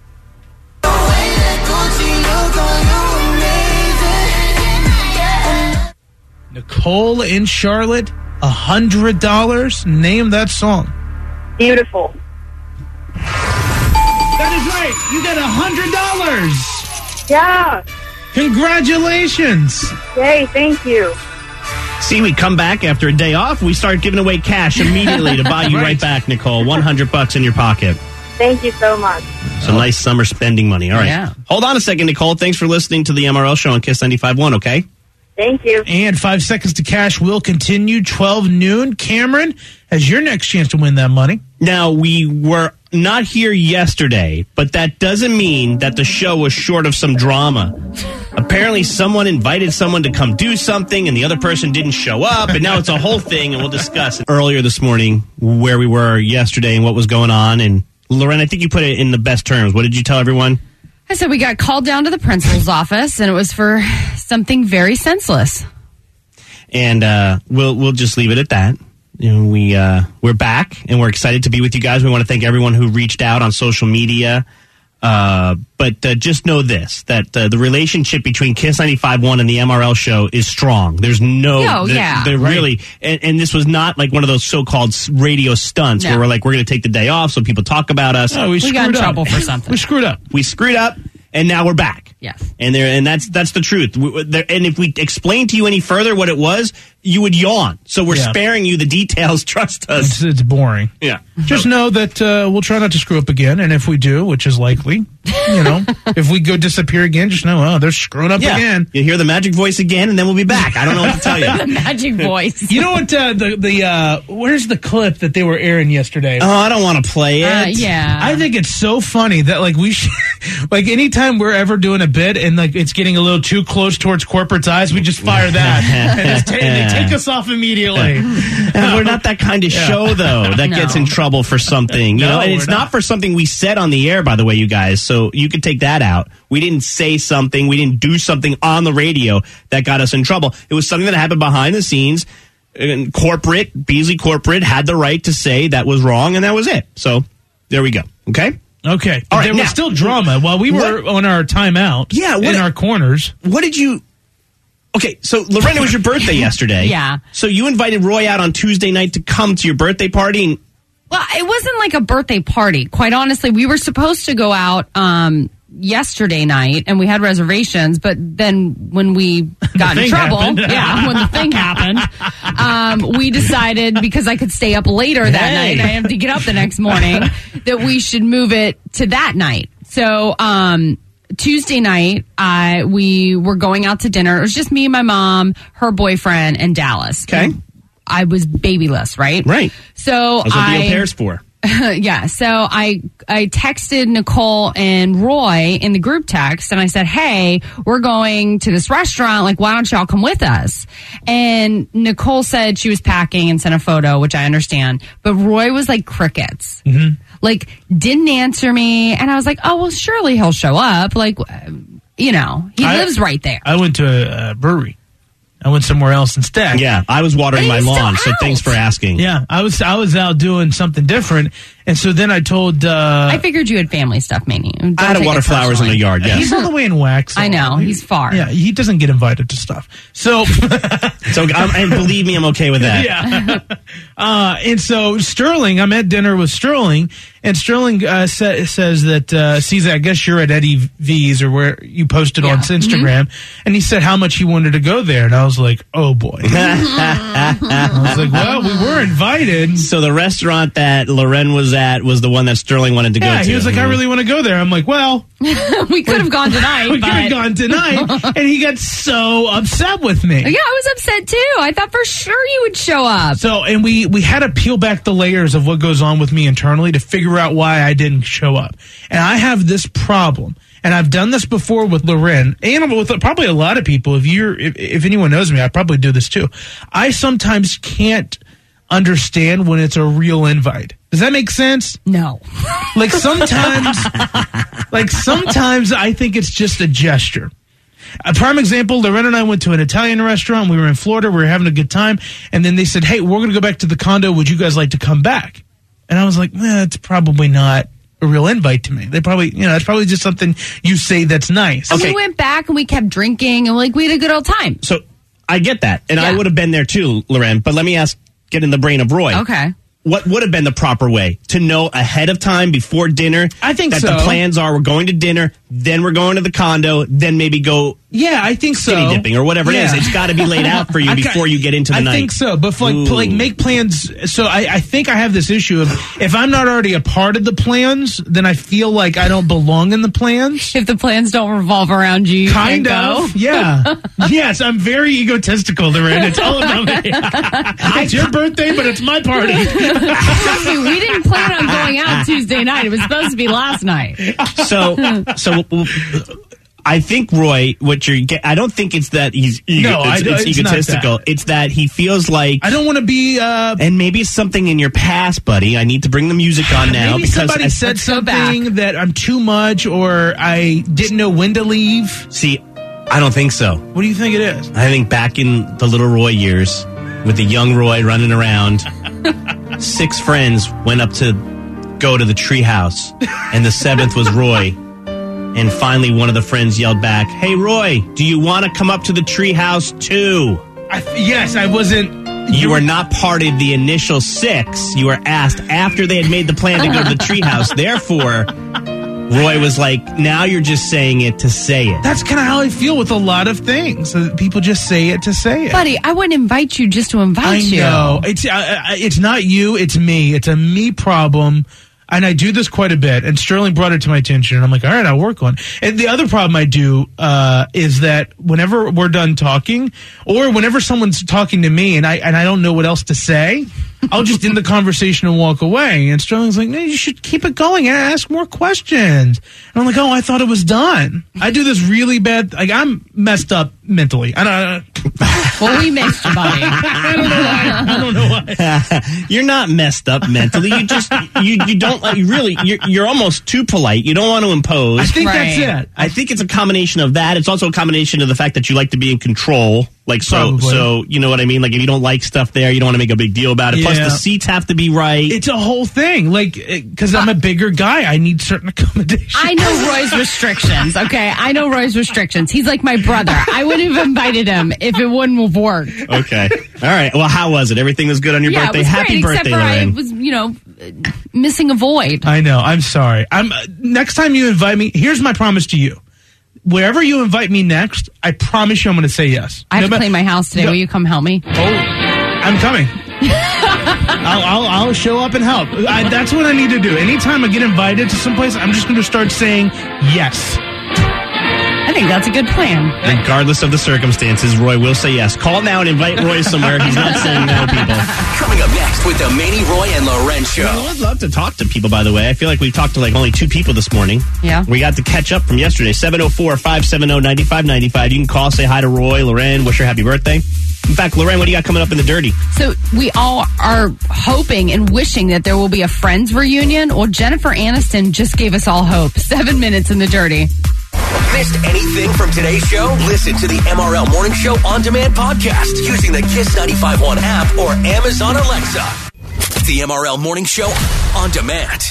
Nicole in Charlotte, one hundred dollars. Name that song. Beautiful. That is right. You got one hundred dollars. Yeah. Congratulations. Yay, thank you. See, we come back after a day off. We start giving away cash immediately to buy you right. right back, Nicole. one hundred bucks in your pocket. Thank you so much. Some nice summer spending money. All right. Yeah. Hold on a second, Nicole. Thanks for listening to the M R L show on Kiss ninety-five point one, okay? Thank you. And five seconds to cash will continue twelve noon. Cameron has your next chance to win that money. Now, we were not here yesterday, but that doesn't mean that the show was short of some drama. Apparently, someone invited someone to come do something, and the other person didn't show up, and now it's a whole thing, and we'll discuss it earlier this morning where we were yesterday and what was going on. And, Lauren, I think you put it in the best terms. What did you tell everyone? I said we got called down to the principal's office, and it was for something very senseless. And uh, we'll we'll just leave it at that. You know, we uh, we're back, and we're excited to be with you guys. We want to thank everyone who reached out on social media. Uh, but uh, just know this, that uh, the relationship between Kiss ninety-five point one and the M R L show is strong. There's no... Oh, there, yeah. They're Right. really... And, and this was not like one of those so-called radio stunts No. where we're like, we're going to take the day off so people talk about us. No, we, We screwed got in up. trouble for something. We screwed up. We screwed up, and now we're back. Yes. And there, and that's that's the truth. We, there, and if we explain to you any further what it was, you would yawn. So we're Yeah. sparing you the details. Trust us. It's, it's boring. Yeah. Just know that uh, we'll try not to screw up again, and if we do, which is likely, you know, if we go disappear again, just know, oh, they're screwing up Yeah. again. You hear the magic voice again, and then we'll be back. I don't know what to tell you. The magic voice. You know what? Uh, the the uh, where's the clip that they were airing yesterday? Oh, I don't want to play it. Uh, yeah. I think it's so funny that like we should, like anytime we're ever doing a bit and like it's getting a little too close towards corporate's eyes, we just fire that and, just ta- and they take us off immediately. And we're not that kind of Yeah. show, though, that No. gets in trouble for something. You No, know, and it's we're not. not. for something we said on the air, by the way, you guys. So you could take that out. We didn't say something. We didn't do something on the radio that got us in trouble. It was something that happened behind the scenes. And corporate, Beasley Corporate, had the right to say that was wrong, and that was it. So there we go. Okay? Okay. All right, there now- was still drama while we were What- on our timeout. Yeah, what- in our corners. What did you... Okay, so Lorena, it was your birthday yesterday. Yeah. So you invited Roy out on Tuesday night to come to your birthday party, and Well, it wasn't like a birthday party. Quite honestly, we were supposed to go out um, yesterday night, and we had reservations. But then when we got in thing trouble, happened. yeah, when the thing happened, um, we decided because I could stay up later that Hey. night, and I have to get up the next morning, that we should move it to that night. So um, Tuesday night, I we were going out to dinner. It was just me, my mom, her boyfriend, and Dallas. Okay. I was babyless, right? Right. So that's what I, the au pair's for. yeah. So I I texted Nicole and Roy in the group text, and I said, "Hey, we're going to this restaurant. Like, why don't y'all come with us?" And Nicole said she was packing and sent a photo, which I understand. But Roy was like crickets. Mm-hmm. Like, didn't answer me, and I was like, "Oh, well, surely he'll show up." Like, you know, he I- lives right there. I went to a, a brewery. I went somewhere else instead. Yeah, I was watering And my he's still lawn, so out. thanks for asking. Yeah, I was I was out doing something different, and so then I told. Uh, I figured you had family stuff, maybe. Don't I had to take water it flowers in personally. the yard, yes. He's all the way in Wax. I know, he's far. Yeah, he doesn't get invited to stuff. So, So, um, and believe me, I'm okay with that. yeah. Uh, and so Sterling, I'm at dinner with Sterling, and Sterling uh, sa- says that, uh, sees, I guess you're at Eddie V's or where you posted Yeah. on Instagram, and he said how much he wanted to go there, and I was like, oh boy. I was like, well, we were invited. So the restaurant that Loren was at was the one that Sterling wanted to Yeah, go to. he was like, I really want to go there. I'm like, well, we could have gone tonight. we could have but- gone tonight, and he got so upset with me. Yeah, I was upset too. I thought for sure you would show up. So, and we we had to peel back the layers of what goes on with me internally to figure out why I didn't show up. And I have this problem, and I've done this before with Loren, and with probably a lot of people. If you're, if, if anyone knows me, I probably do this too. I sometimes can't understand when it's a real invite. Does that make sense? No. Like sometimes, like sometimes I think it's just a gesture. A prime example, Lorena and I went to an Italian restaurant. We were in Florida. We were having a good time. And then they said, hey, we're going to go back to the condo. Would you guys like to come back? And I was like, eh, it's probably not a real invite to me. They probably, you know, it's probably just something you say that's nice. And we went back and we kept drinking and like we had a good old time. So I get that. And Yeah. I would have been there too, Loren. But let me ask, get in the brain of Roy. Okay. What would have been the proper way? To know ahead of time before dinner I think that so. the plans are we're going to dinner, then we're going to the condo, then maybe go Yeah, I think so. skinny dipping or whatever Yeah. it is. It's got to be laid out for you I ca- before you get into the I night. think so, but for like, Ooh. pl- like make plans. So I, I think I have this issue of if I'm not already a part of the plans, then I feel like I don't belong in the plans. If the plans don't revolve around you, you Kind can't of, go. yeah. Yes, I'm very egotistical, Lorraine. It's all about me. It's your birthday, but it's my party. Trust me, we didn't plan on going out Tuesday night. It was supposed to be last night. So, so I think Roy, what you're get, I don't think it's that he's ego, No, I it's, don't- it's it's not egotistical. that. It's that he feels like I don't want to be. Uh, and maybe it's something in your past, buddy. I need to bring the music on now maybe because somebody I, said Let's go back. something that I'm too much, or I didn't know when to leave. see. I don't think so. What do you think it is? I think back in the little Roy years, with the young Roy running around, six friends went up to go to the treehouse, and the seventh was Roy. And finally, one of the friends yelled back, "Hey, Roy, do you want to come up to the treehouse too?" I, yes, I wasn't. You were not part of the initial six. You were asked after they had made the plan to go to the treehouse. Therefore, Roy was like, now you're just saying it to say it. That's kind of how I feel with a lot of things. Uh, People just say it to say it. Buddy, I wouldn't invite you just to invite I you. know. It's uh, uh, it's not you, it's me. It's a me problem. And I do this quite a bit. And Sterling brought it to my attention. And I'm like, all right, I'll work on it. And the other problem I do uh, is that whenever we're done talking, or whenever someone's talking to me and I and I don't know what else to say, I'll just end the conversation and walk away. And Sterling's like, no, you should keep it going and ask more questions. And I'm like, oh, I thought it was done. I do this really bad. Like, I'm messed up mentally. I don't, Well, we missed you, buddy. I don't know why. I don't know why. You're not messed up mentally. You just you you don't like you really. You're you're almost too polite. You don't want to impose. I think Right. that's it. I think it's a combination of that. It's also a combination of the fact that you like to be in control. Like so, Probably. so you know what I mean. Like if you don't like stuff there, you don't want to make a big deal about it. Plus, Yeah. the seats have to be right. It's a whole thing. Like, because I'm a bigger guy, I need certain accommodations. I know Roy's restrictions, okay? I know Roy's restrictions. He's like my brother. I wouldn't have invited him if it wouldn't have worked. Okay. All right. Well, how was it? Everything was good on your Yeah, birthday. it was Happy great, birthday, except for I Lorraine. was, you know, missing a void. I know. I'm sorry. I'm uh, next time you invite me. Here's my promise to you. Wherever you invite me next, I promise you I'm going to say yes. I have No to ma- clean my house today. no- Will you come help me? Oh, I'm coming. I'll, I'll, I'll show up and help. I, that's what I need to do. Anytime I get invited to someplace, I'm just going to start saying yes. I think that's a good plan. Regardless of the circumstances, Roy will say yes. Call now and invite Roy somewhere. He's not saying no, people. Coming up next with the Manny, Roy, and Loren Show. I would love to talk to people, by the way. I feel like we've talked to like only two people this morning. Yeah. We got to catch up from yesterday. seven oh four, five seven oh, nine five nine five. You can call, say hi to Roy, Loren, wish her happy birthday. In fact, Loren, what do you got coming up in the dirty? So we all are hoping and wishing that there will be a Friends reunion. Well, Jennifer Aniston just gave us all hope. Seven minutes in the dirty. Missed anything from today's show? Listen to the M R L Morning Show On Demand podcast using the Kiss ninety-five point one app or Amazon Alexa. The M R L Morning Show On Demand.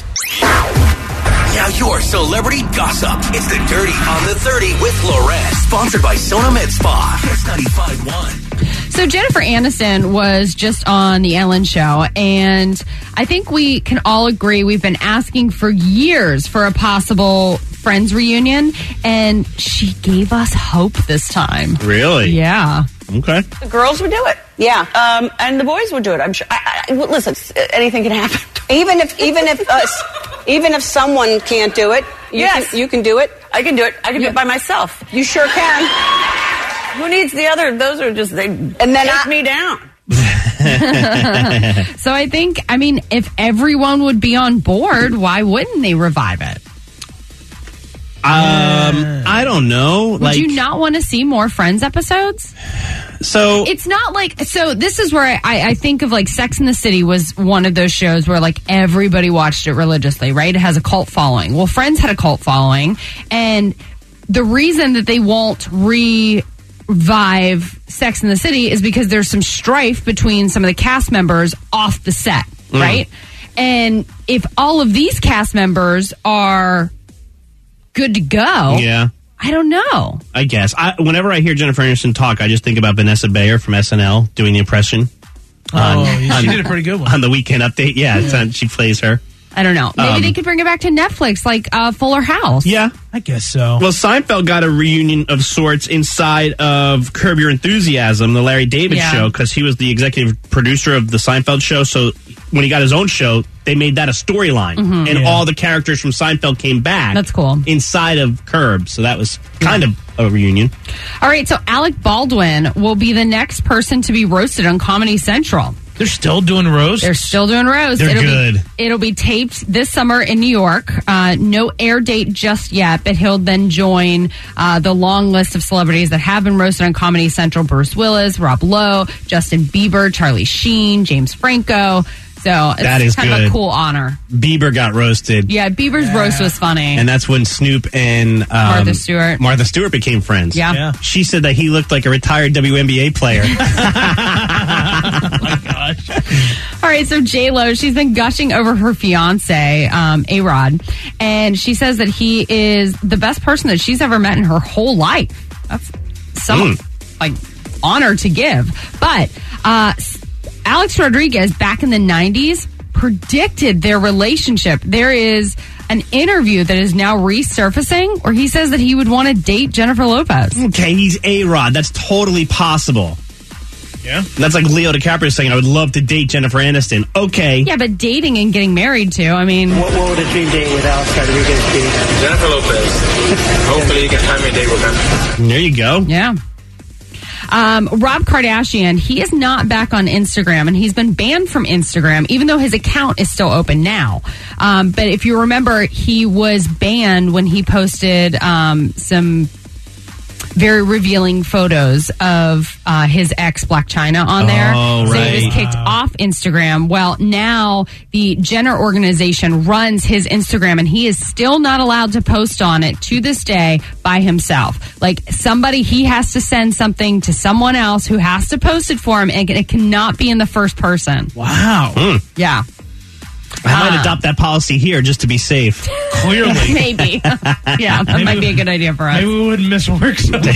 Now your celebrity gossip. It's the Dirty on the thirty with Loren. Sponsored by Sona Med Spa. Kiss ninety-five point one. So Jennifer Aniston was just on the Ellen Show, and I think we can all agree we've been asking for years for a possible Friends reunion, and she gave us hope this time. Really? Yeah. Okay. The girls would do it. Yeah. Um, and the boys would do it. I'm sure. I, I, listen, anything can happen. Even if, even if, uh, even if someone can't do it, you Yes. can, you can do it. I can do it. I can do it by myself. You sure can. Who needs the other? Those are just, they And then take I- me down. So I think, I mean, if everyone would be on board, why wouldn't they revive it? Um, I don't know. Would like, you not want to see more Friends episodes? so It's not like, so this is where I, I think of like Sex and the City was one of those shows where like everybody watched it religiously, right? It has a cult following. Well, Friends had a cult following, and the reason that they won't revive Sex and the City is because there's some strife between some of the cast members off the set, mm. right? And if all of these cast members are good to go, yeah. I don't know. I guess. I, whenever I hear Jennifer Aniston talk, I just think about Vanessa Bayer from S N L doing the impression. Oh, on, yeah, she on, did a pretty good one. On the Weekend Update. Yeah, yeah. It's on, she plays her. I don't know. Maybe um, they could bring it back to Netflix, like uh, Fuller House. Yeah. I guess so. Well, Seinfeld got a reunion of sorts inside of Curb Your Enthusiasm, the Larry David Yeah. show, because he was the executive producer of the Seinfeld show. So when he got his own show, they made that a storyline. Mhm. And Yeah. all the characters from Seinfeld came back. That's cool. Inside of Curb. So that was kind of a reunion. All right, so Alec Baldwin will be the next person to be roasted on Comedy Central. They're still doing roast? They're still doing roast. They're it'll good. Be, it'll be taped this summer in New York. Uh, no air date just yet, but he'll then join uh, the long list of celebrities that have been roasted on Comedy Central: Bruce Willis, Rob Lowe, Justin Bieber, Charlie Sheen, James Franco. So it's That is kind of good. a cool honor. Bieber got roasted. Yeah, Bieber's roast was funny. And that's when Snoop and um, Martha Stewart. Martha Stewart became friends. Yeah. Yeah. She said that he looked like a retired W N B A player. All right, so J-Lo, she's been gushing over her fiance, um, A-Rod, and she says that he is the best person that she's ever met in her whole life. That's some, Mm. like, honor to give. But uh, Alex Rodriguez, back in the nineties, predicted their relationship. There is an interview that is now resurfacing where he says that he would want to date Jennifer Lopez. Okay, he's A-Rod. That's totally possible. Yeah. That's like Leo DiCaprio saying, I would love to date Jennifer Aniston. Okay. Yeah, but dating and getting married too, I mean... What, what would a dream date with Alex Rodriguez be? Jennifer Lopez. Hopefully you can find me a date with her. There you go. Yeah. Um, Rob Kardashian, he is not back on Instagram, and he's been banned from Instagram, even though his account is still open now. Um, but if you remember, he was banned when he posted um, some very revealing photos of uh, his ex, Black China, on there. Oh, So he right. was kicked off Instagram. Well, now the Jenner organization runs his Instagram, and he is still not allowed to post on it to this day by himself. Like, somebody, he has to send something to someone else who has to post it for him, and it cannot be in the first person. Wow. Mm. Yeah. I might Uh, adopt that policy here just to be safe. Clearly. Maybe. Yeah, that Maybe might be a we- good idea for us. Maybe we wouldn't miss work so much.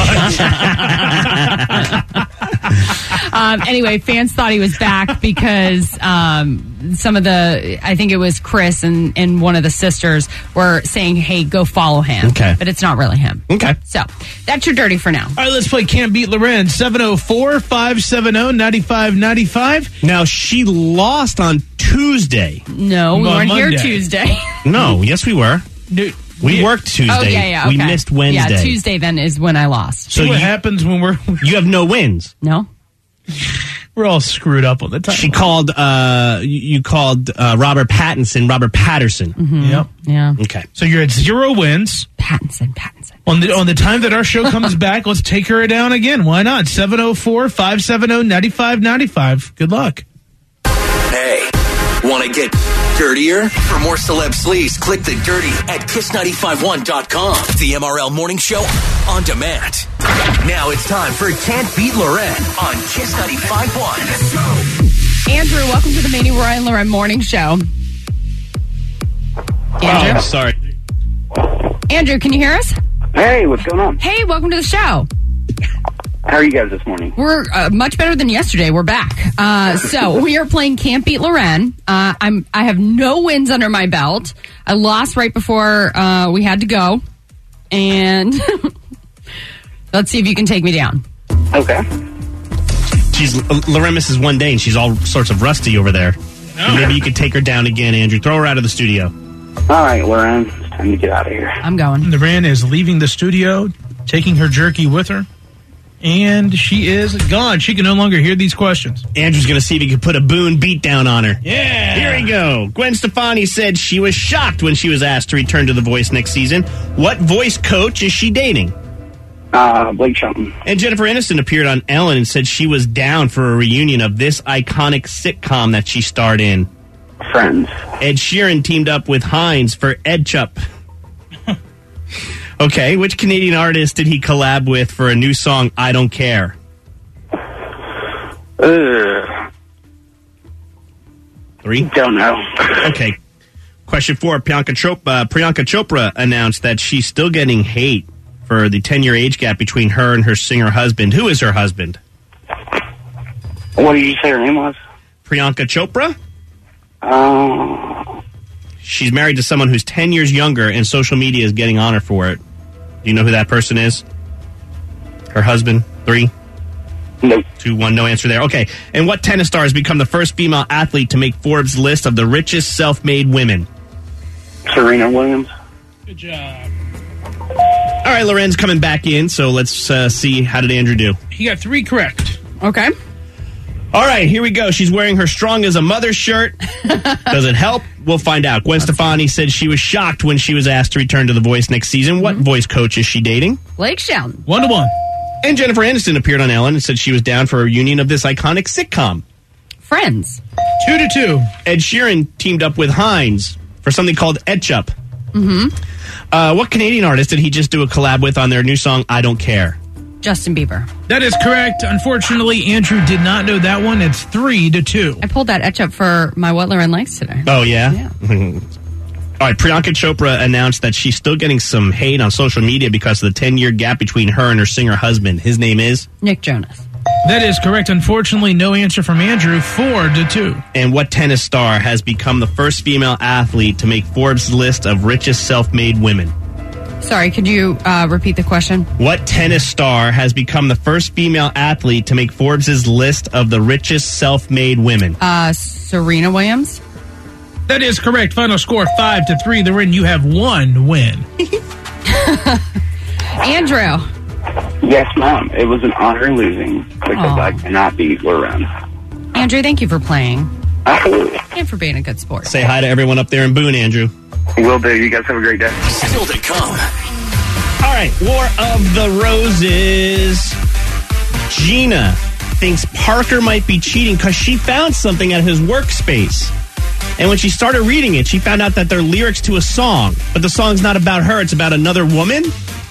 um, anyway, fans thought he was back because um, some of the, I think it was Chris and, and one of the sisters were saying, hey, go follow him. Okay. But it's not really him. Okay. So that's your dirty for now. All right, let's play Can't Beat Loren. seven oh four, five seven oh, nine five nine five. Now, she lost on Tuesday. No, we On weren't here Monday. Tuesday. No, yes, we were. We worked Tuesday. Oh, yeah, yeah. We okay. missed Wednesday. Yeah, Tuesday then is when I lost. So So what you- happens when we're You have no wins. No? we're all screwed up all the time? She called, uh, you you called uh, Robert Pattinson, Robert Patterson. Yep. Yeah. Okay. So you're at zero wins. Pattinson, Pattinson. On the on the time that our show comes back, let's take her down again. Why not? seven oh four, five seven oh, nine five nine five. Good luck. Hey, want to get dirtier? For more celeb sleaze, click the dirty at kiss nine five one dot com. The M R L Morning Show on demand. Now it's time for Can't Beat Loren on Kiss ninety-five point one. Andrew, welcome to the Manny Roy and Lauren Morning Show. Andrew? Oh, sorry. Andrew, can you hear us? Hey, what's going on? Hey, welcome to the show. How are you guys this morning? We're uh, much better than yesterday. We're back. Uh, so we are playing Can't Beat Loren. Uh, I'm I have no wins under my belt. I lost right before uh, we had to go, and let's see if you can take me down. Okay. She's Loren misses one day and she's all sorts of rusty over there. Maybe you could take her down again, Andrew. Throw her out of the studio. All right, Lauren, it's time to get out of here. I'm going. Loren is leaving the studio, taking her jerky with her, and she is gone. She can no longer hear these questions. Andrew's going to see if he can put a Boone beat down on her. Yeah. Here we go. Gwen Stefani said she was shocked when she was asked to return to The Voice next season. What voice coach is she dating? Uh, Blake Shelton. And Jennifer Aniston appeared on Ellen and said she was down for a reunion of this iconic sitcom that she starred in. Friends. Ed Sheeran teamed up with Heinz for Ed Chup. Okay, which Canadian artist did he collab with for a new song, I Don't Care? Uh, Three? Don't know. Okay. Question four, Priyanka Chopra, Priyanka Chopra announced that she's still getting hate for the ten-year age gap between her and her singer husband. Who is her husband? What did you say her name was? Priyanka Chopra? Uh, She's married to someone who's ten years younger, and social media is getting on her for it. Do you know who that person is? Her husband? Three? Nope. Two, one, no answer there. Okay. And what tennis star has become the first female athlete to make Forbes' list of the richest self-made women? Serena Williams. Good job. All right, Loren's coming back in, so let's uh, see. How did Andrew do? He got three correct. Okay. All right, here we go. She's wearing her Strong as a Mother shirt. Does it help? We'll find out. Gwen Stefani said she was shocked when she was asked to return to The Voice next season. What mm-hmm. voice coach is she dating? Blake Shelton. One to one. And Jennifer Aniston appeared on Ellen and said she was down for a reunion of this iconic sitcom. Friends. Two to two. Ed Sheeran teamed up with Heinz for something called Etchup. Mm-hmm. Uh, what Canadian artist did he just do a collab with on their new song, I Don't Care? Justin Bieber. That is correct. Unfortunately, Andrew did not know that one. It's three to two. I pulled that etch up for my What Lauren Likes today. Oh, yeah? Yeah. All right, Priyanka Chopra announced that she's still getting some hate on social media because of the ten-year gap between her and her singer husband. His name is? Nick Jonas. That is correct. Unfortunately, no answer from Andrew. Four to two. And what tennis star has become the first female athlete to make Forbes' list of richest self-made women? Sorry, could you uh, repeat the question? What tennis star has become the first female athlete to make Forbes' list of the richest self-made women? Uh, Serena Williams. That is correct. Final score, five to three. Loren, you have one win. Andrew. Yes, Mom. It was an honor losing because Aww. I cannot beat Loren. Andrew, thank you for playing. Absolutely. And for being a good sport. Say hi to everyone up there in Boone, Andrew. Will do. You guys have a great day. Still to come. All right, War of the Roses. Gina thinks Parker might be cheating because she found something at his workspace. And when she started reading it, she found out that they're lyrics to a song. But the song's not about her, it's about another woman.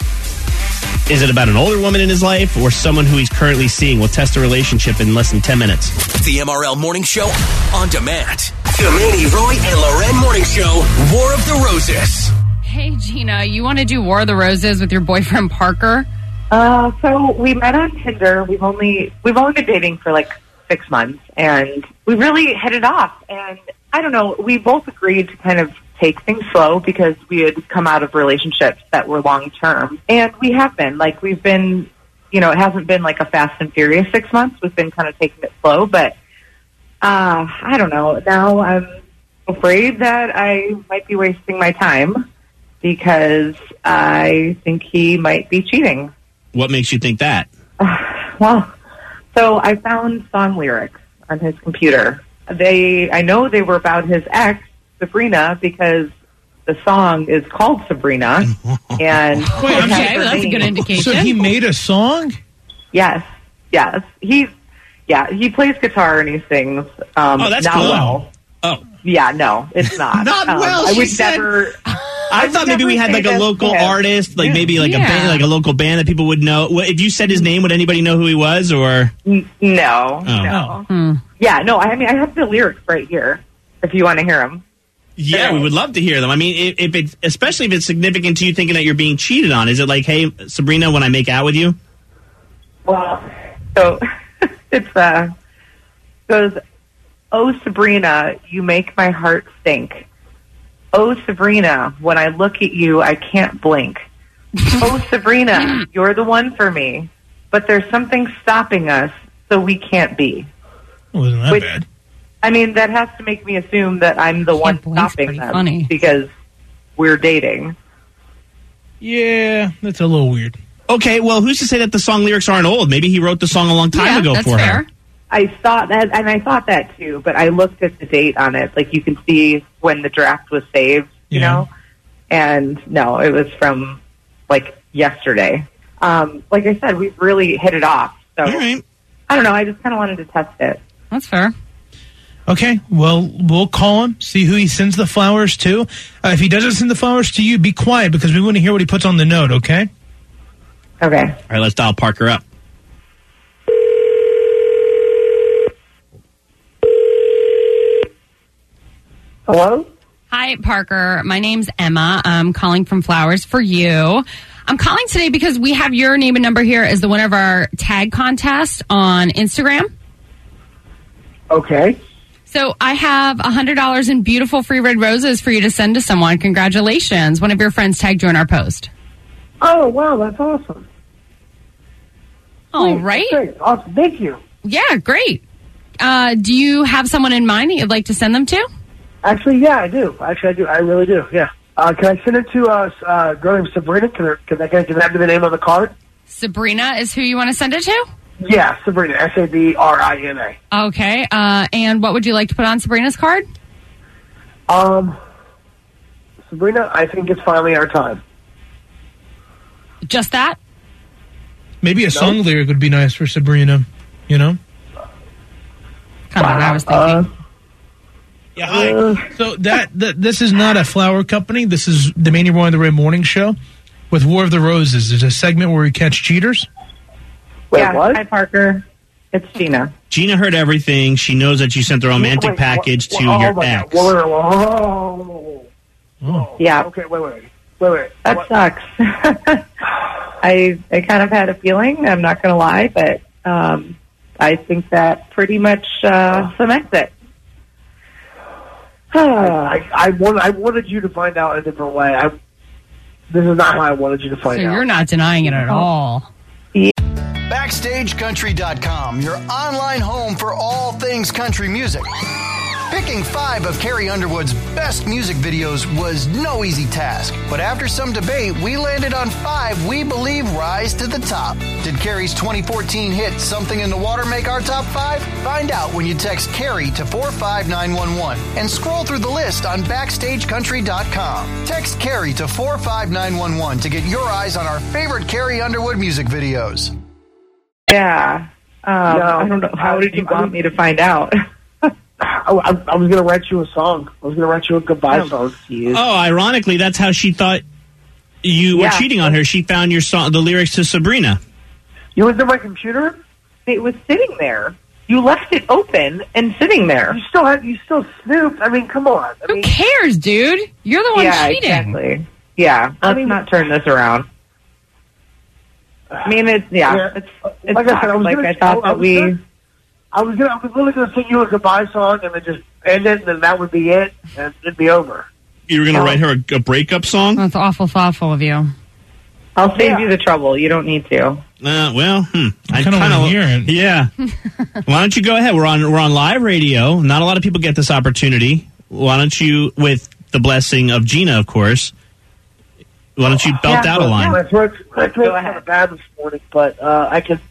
Is it about an older woman in his life or someone who he's currently seeing? We'll test the relationship in less than ten minutes. The M R L Morning Show on demand. The Manny, Roy, and Loren Morning Show, War of the Roses. Hey, Gina, you want to do War of the Roses with your boyfriend Parker? Uh, so we met on Tinder. We've only we've only been dating for like six months, and we really hit it off. And I don't know, we both agreed to kind of take things slow because we had come out of relationships that were long term, and we have been like we've been, you know, it hasn't been like a fast and furious six months. We've been kind of taking it slow, but uh, I don't know. Now I'm afraid that I might be wasting my time because I think he might be cheating. What makes you think that? Uh, well, so I found song lyrics on his computer. They, I know they were about his ex, Sabrina, because the song is called Sabrina. And Wait, okay, well, that's a good indication. So he made a song? Yes, yes. He's, yeah, he plays guitar and he sings. Um, Oh, that's not cool. well. Oh. Yeah, no, it's not. Not Um, well, I she would said. never. I, thought maybe we had like a local artist, like maybe like a Yeah. band, like a local band that people would know. Well, if you said his name, would anybody know who he was? Or N- No, Oh. no. Hmm. Yeah, no, I mean, I have the lyrics right here if you want to hear them. yeah, we would love to hear them. I mean, if, if it's especially if it's significant to you, thinking that you're being cheated on. Is it like, hey, Sabrina, when I make out with you? Well, so it's uh goes, oh Sabrina, you make my heart sink. Oh Sabrina, when I look at you, I can't blink. Oh Sabrina, you're the one for me, but there's something stopping us, so we can't be. Wasn't that Which- bad? I mean, that has to make me assume that I'm the one blink's stopping pretty them funny. because we're dating. Yeah, that's a little weird. Okay, well, who's to say that the song lyrics aren't old? Maybe he wrote the song a long time Yeah, ago that's for fair. her. I thought that, and I thought that too, but I looked at the date on it. Like, you can see when the draft was saved, you Yeah. know? And no, it was from, like, yesterday. Um, like I said, we've really hit it off. So, All right. I don't know, I just kind of wanted to test it. That's fair. Okay, well, we'll call him, see who he sends the flowers to. Uh, if he doesn't send the flowers to you, be quiet because we want to hear what he puts on the note, okay? Okay. All right, let's dial Parker up. Hello? Hi, Parker. My name's Emma. I'm calling from Flowers for You. I'm calling today because we have your name and number here as the winner of our tag contest on Instagram. Okay. So I have one hundred dollars in beautiful free red roses for you to send to someone. Congratulations. One of your friends tagged you in our post. Oh, wow, that's awesome. All Great, right. Great. Awesome. Thank you. Yeah, great. Uh, do you have someone in mind that you'd like to send them to? Actually, yeah, I do. Actually, I do. I really do, yeah. Uh, can I send it to uh, uh, a girl named Sabrina? Can, I, can, I, can that be the name on the card? Sabrina is who you want to send it to? Yeah, Sabrina. S A B R I N A. Okay. Uh, and what would you like to put on Sabrina's card? Um, Sabrina, I think it's finally our time. Just that? Maybe a song no. lyric would be nice for Sabrina, you know? Kind of what I was thinking. Uh, yeah, hi. So that, that this is not a flower company. This is the Manny Roy and the Red Morning Show with War of the Roses. It's a segment where we catch cheaters. Wait, yeah, what? Hi, Parker. It's Gina. Gina heard everything. She knows that you sent the romantic wait, package wait, to wait, your oh ex. Whoa, whoa, whoa, whoa. Oh. Yeah. Okay, wait, wait, wait, wait. That what? sucks. I I kind of had a feeling, I'm not going to lie, but um, I think that pretty much uh, cements it. I, I, I, wanted, I wanted you to find out a different way. I, this is not how I wanted you to find so out. You're not denying it at all. Backstage Country dot com, your online home for all things country music. Picking five of Carrie Underwood's best music videos was no easy task, but after some debate, we landed on five we believe rise to the top. Did Carrie's twenty fourteen hit Something in the Water make our top five? Find out when you text Carrie to four five nine one one and scroll through the list on Backstage Country dot com. Text Carrie to four five nine one one to get your eyes on our favorite Carrie Underwood music videos. Yeah. Um, No, I don't know. How did you I- want me to find out? I, I, I was going to write you a song. I was going to write you a goodbye Oh, song to you. Oh, ironically, that's how she thought you Yeah. were cheating on her. She found your song, the lyrics to Sabrina. You went to my computer? It was sitting there. You left it open and sitting there. You still had, you still snooped. I mean, come on. I Who mean, cares, dude? You're the one yeah, cheating. exactly. Yeah, let's mean- not turn this around. I mean, it's yeah, Yeah. it's it's like I said, I was like gonna, I thought I that was we. Gonna, I was gonna, I was literally gonna sing you a goodbye song and then just end it, and then that would be it, and it'd be over. You were going to Oh. write her a, a breakup song? That's awful thoughtful of you. I'll save Yeah. you the trouble. You don't need to. Uh, well, hmm. I kinda wanna hear it. Yeah. Why don't you go ahead? We're on we're on live radio. Not a lot of people get this opportunity. Why don't you, with the blessing of Gina, of course, why don't you belt Yeah, out a line? My throat's, my throat's Go ahead. kind of bad this morning, but uh, I can.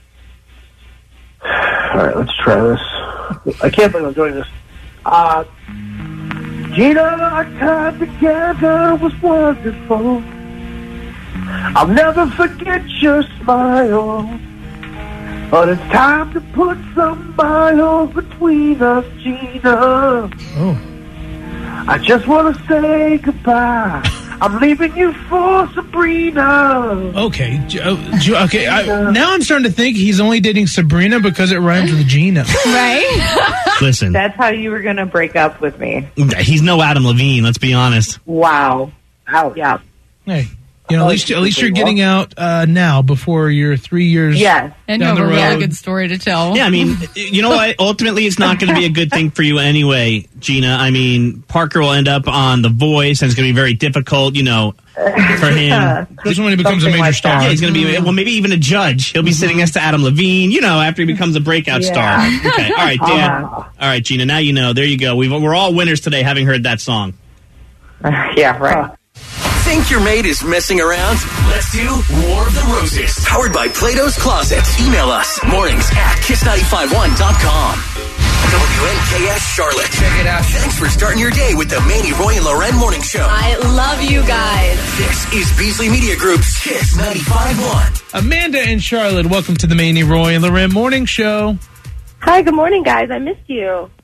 All right, let's try this. I can't believe I'm doing this. Uh, Gina, our time together was wonderful. I'll never forget your smile. But it's time to put some miles between us, Gina. Oh. I just want to say goodbye. I'm leaving you for Sabrina. Okay. J- uh, J- okay. I, now I'm starting to think he's only dating Sabrina because it rhymes with Gina. Right? Listen, That's how you were going to break up with me. he's no Adam Levine, let's be honest. Wow. Ouch. Yeah. Hey, you know, at least at least you're getting out uh, now before you're three years. Yes. And you Down have the a really road. good story to tell. Yeah, I mean, you know what? Ultimately, it's not going to be a good thing for you anyway, Gina. I mean, Parker will end up on The Voice, and it's going to be very difficult, you know, for him. This is when he becomes a Something major like star. Yeah, he's going to be, well, maybe even a judge. He'll be sitting next to Adam Levine, you know, after he becomes a breakout Yeah. star. Okay, all right, Dan. Uh-huh. All right, Gina, now you know. There you go. We've, we're all winners today, having heard that song. Yeah, right. Think your mate is messing around? Let's do War of the Roses. Powered by Plato's Closet. Email us mornings at kiss nine five one dot com. W N K S Charlotte. Check it out. Thanks for starting your day with the Manny, Roy, and Loren Morning Show. I love you guys. This is Beasley Media Group's Kiss ninety-five point one. Amanda and Charlotte, welcome to the Manny, Roy, and Loren Morning Show. Hi, good morning, guys. I missed you.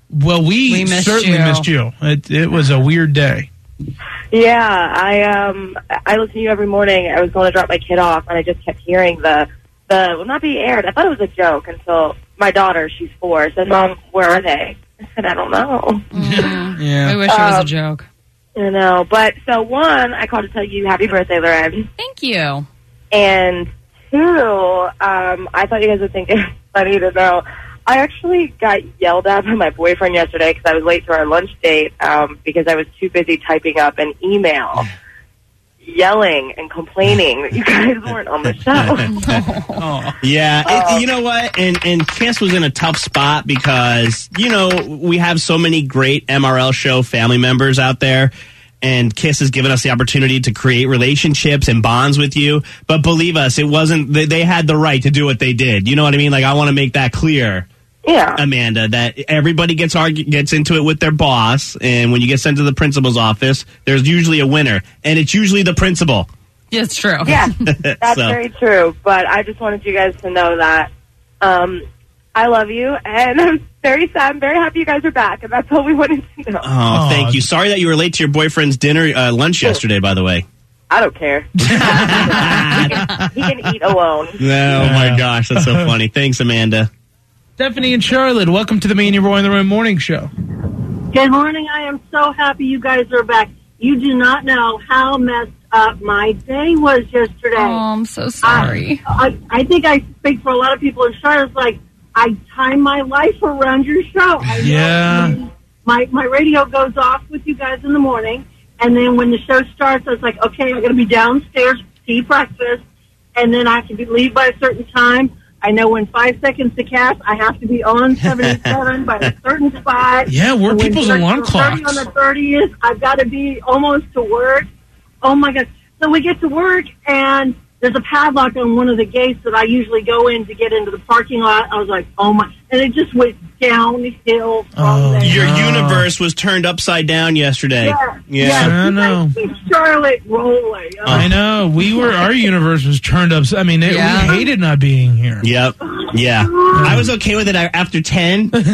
Well, we, We missed certainly you. missed you. It, it was a weird day. Yeah, I um I listen to you every morning. I was going to drop my kid off, and I just kept hearing the the will not be aired. I thought it was a joke until my daughter, she's four, said, "Mom, where are they?" I said, "I don't know." Yeah, I wish it was a Um, joke. You know, but so one, I called to tell you happy birthday, Loren. Thank you. And two, um, I thought you guys would think it was funny to know. I actually got yelled at by my boyfriend yesterday because I was late to our lunch date um, because I was too busy typing up an email, yelling and complaining that you guys weren't on the show. Yeah, Um, it, you know what? And and Kiss was in a tough spot because, you know, we have so many great M R L show family members out there. And Kiss has given us the opportunity to create relationships and bonds with you. But believe us, it wasn't, they, they had the right to do what they did. You know what I mean? Like, I want to make that clear. Yeah. Amanda, that everybody gets argue, gets into it with their boss. And when you get sent to the principal's office, there's usually a winner. And it's usually the principal. It's true. Yeah, that's So. very true. But I just wanted you guys to know that um, I love you, and I'm very sad. I'm very happy you guys are back, and that's all we wanted to know. Oh, thank you. Sorry that you were late to your boyfriend's dinner, uh, lunch yesterday, by the way. I don't care. he, can, he can eat alone. Oh, my gosh. That's so funny. Thanks, Amanda. Stephanie and Charlotte, welcome to the Manny Roy in the Room Morning Show. Good morning. I am so happy you guys are back. You do not know how messed up my day was yesterday. Oh, I'm so sorry. I, I, I think I speak for a lot of people in Charlotte's like, I time my life around your show. I Yeah. know my, my radio goes off with you guys in the morning, and then when the show starts, I was like, okay, I'm going to be downstairs to eat breakfast, and then I have to be, leave by a certain time. I know when five seconds to cast, I have to be on seventy-seven by a certain spot. Yeah, we're And when people's thirty alarm thirty clocks. on the thirtieth, I've got to be almost to work. Oh, my God. So we get to work, and there's a padlock on one of the gates that I usually go in to get into the parking lot. I was like, oh, my. And it just went downhill from Oh, there. Your universe was turned upside down yesterday. Yeah, Yeah. yeah. I know. Keep Charlotte rolling. Oh. I know. We were, our universe was turned up. I mean, it, Yeah. we hated not being here. Yep. Yeah. I was okay with it after ten. No,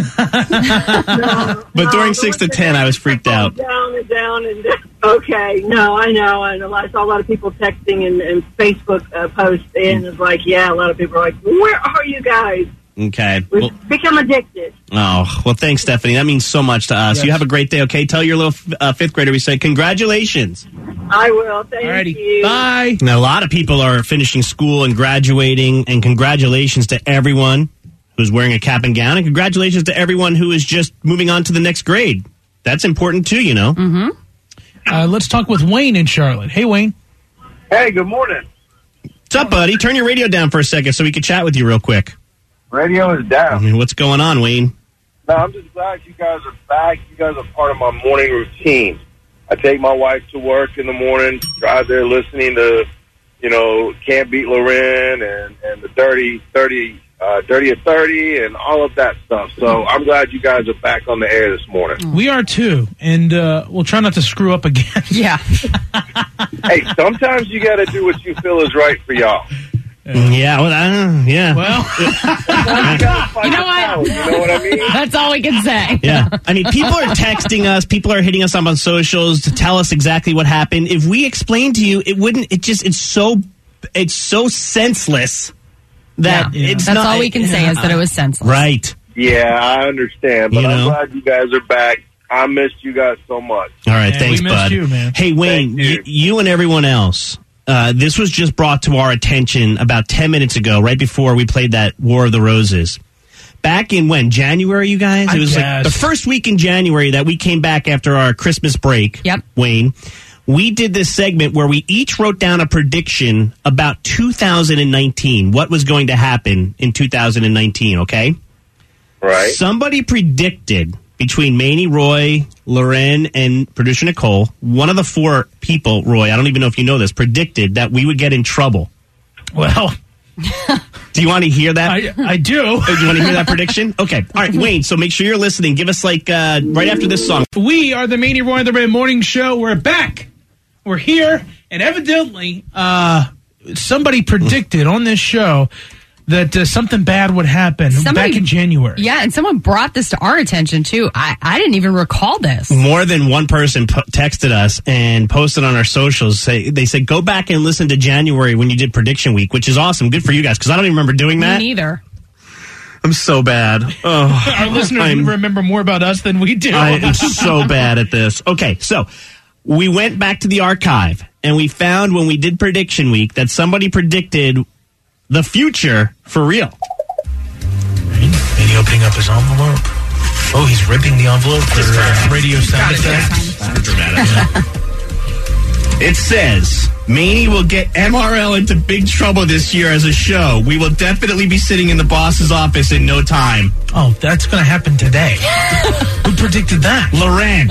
But during no, six to it was ten, I was freaked out. Down and down and down. Okay, no, I know. I, know. I saw a lot of people texting and, and Facebook uh, posts, and it's like, yeah, a lot of people are like, where are you guys? Okay. We've Well, become addicted. oh, well, thanks, Stephanie. That means so much to us. Yes. You have a great day, okay? Tell your little uh, fifth grader we say congratulations. I will. Thank Alrighty. you. Bye. Now, a lot of people are finishing school and graduating, and congratulations to everyone who's wearing a cap and gown, and congratulations to everyone who is just moving on to the next grade. That's important, too, you know? Mm-hmm. Uh, let's talk with Wayne in Charlotte. Hey, Wayne. Hey, good morning. What's up, buddy? Turn your radio down for a second so we can chat with you real quick. Radio is I down. mean, what's going on, Wayne? No, I'm just glad you guys are back. You guys are part of my morning routine. I take my wife to work in the morning, drive there listening to, you know, Can't Beat Loren and, and the Dirty thirty, uh, Dirty at thirty and all of that stuff. So I'm glad you guys are back on the air this morning. We are too, and uh, we'll try not to screw up again. Yeah. Hey, sometimes you got to do what you feel is right for y'all. Yeah, well, uh, yeah. Well, You know what? You know what I mean? That's all we can say. Yeah. I mean, people are texting us, people are hitting us up on socials to tell us exactly what happened. If we explained to you, it wouldn't, it just, it's so, it's so senseless that Yeah. it's That's not. all we can say is that it was senseless. Right. Yeah, I understand, but You I'm know? glad you guys are back. I missed you guys so much. All right. Yeah, Thanks, we missed bud. you, man. Hey, Wayne, Thank you. y- you and everyone else. Uh, this was just brought to our attention about ten minutes ago, right before we played that War of the Roses. Back in when? January, you guys? I It was like guess. the first week in January that we came back after our Christmas break. Yep. Wayne. We did this segment where we each wrote down a prediction about two thousand nineteen, what was going to happen in two thousand nineteen, okay? Right. Somebody predicted between Manny, Roy, Loren, and producer Nicole, one of the four people, Roy, I don't even know if you know this, predicted that we would get in trouble. well, Do you want to hear that? I, I do. Do you want to hear that prediction? Okay. All right, Wayne, so make sure you're listening. Give us like uh, right after this song. We are the Manny Roy in the Red Morning Show. We're back. We're here, and evidently, uh, somebody predicted on this show that uh, something bad would happen Somebody- back in January. Yeah, and someone brought this to our attention, too. I, I didn't even recall this. More than one person po- texted us and posted on our socials. Say They said, go back and listen to January when you did prediction week, which is awesome. Good for you guys, because I don't even remember doing that. Me neither. I'm so bad. Oh, Our listeners I'm- remember more about us than we do. I am so bad at this. Okay, so we went back to the archive, and we found when we did prediction week that somebody predicted the future for real. Maybe opening up his envelope. Oh, he's ripping the envelope for uh, radio sound effects. It says, Maney will get M R L into big trouble this year as a show. We will definitely be sitting in the boss's office in no time. Oh, that's going to happen today. Who predicted that? Loren.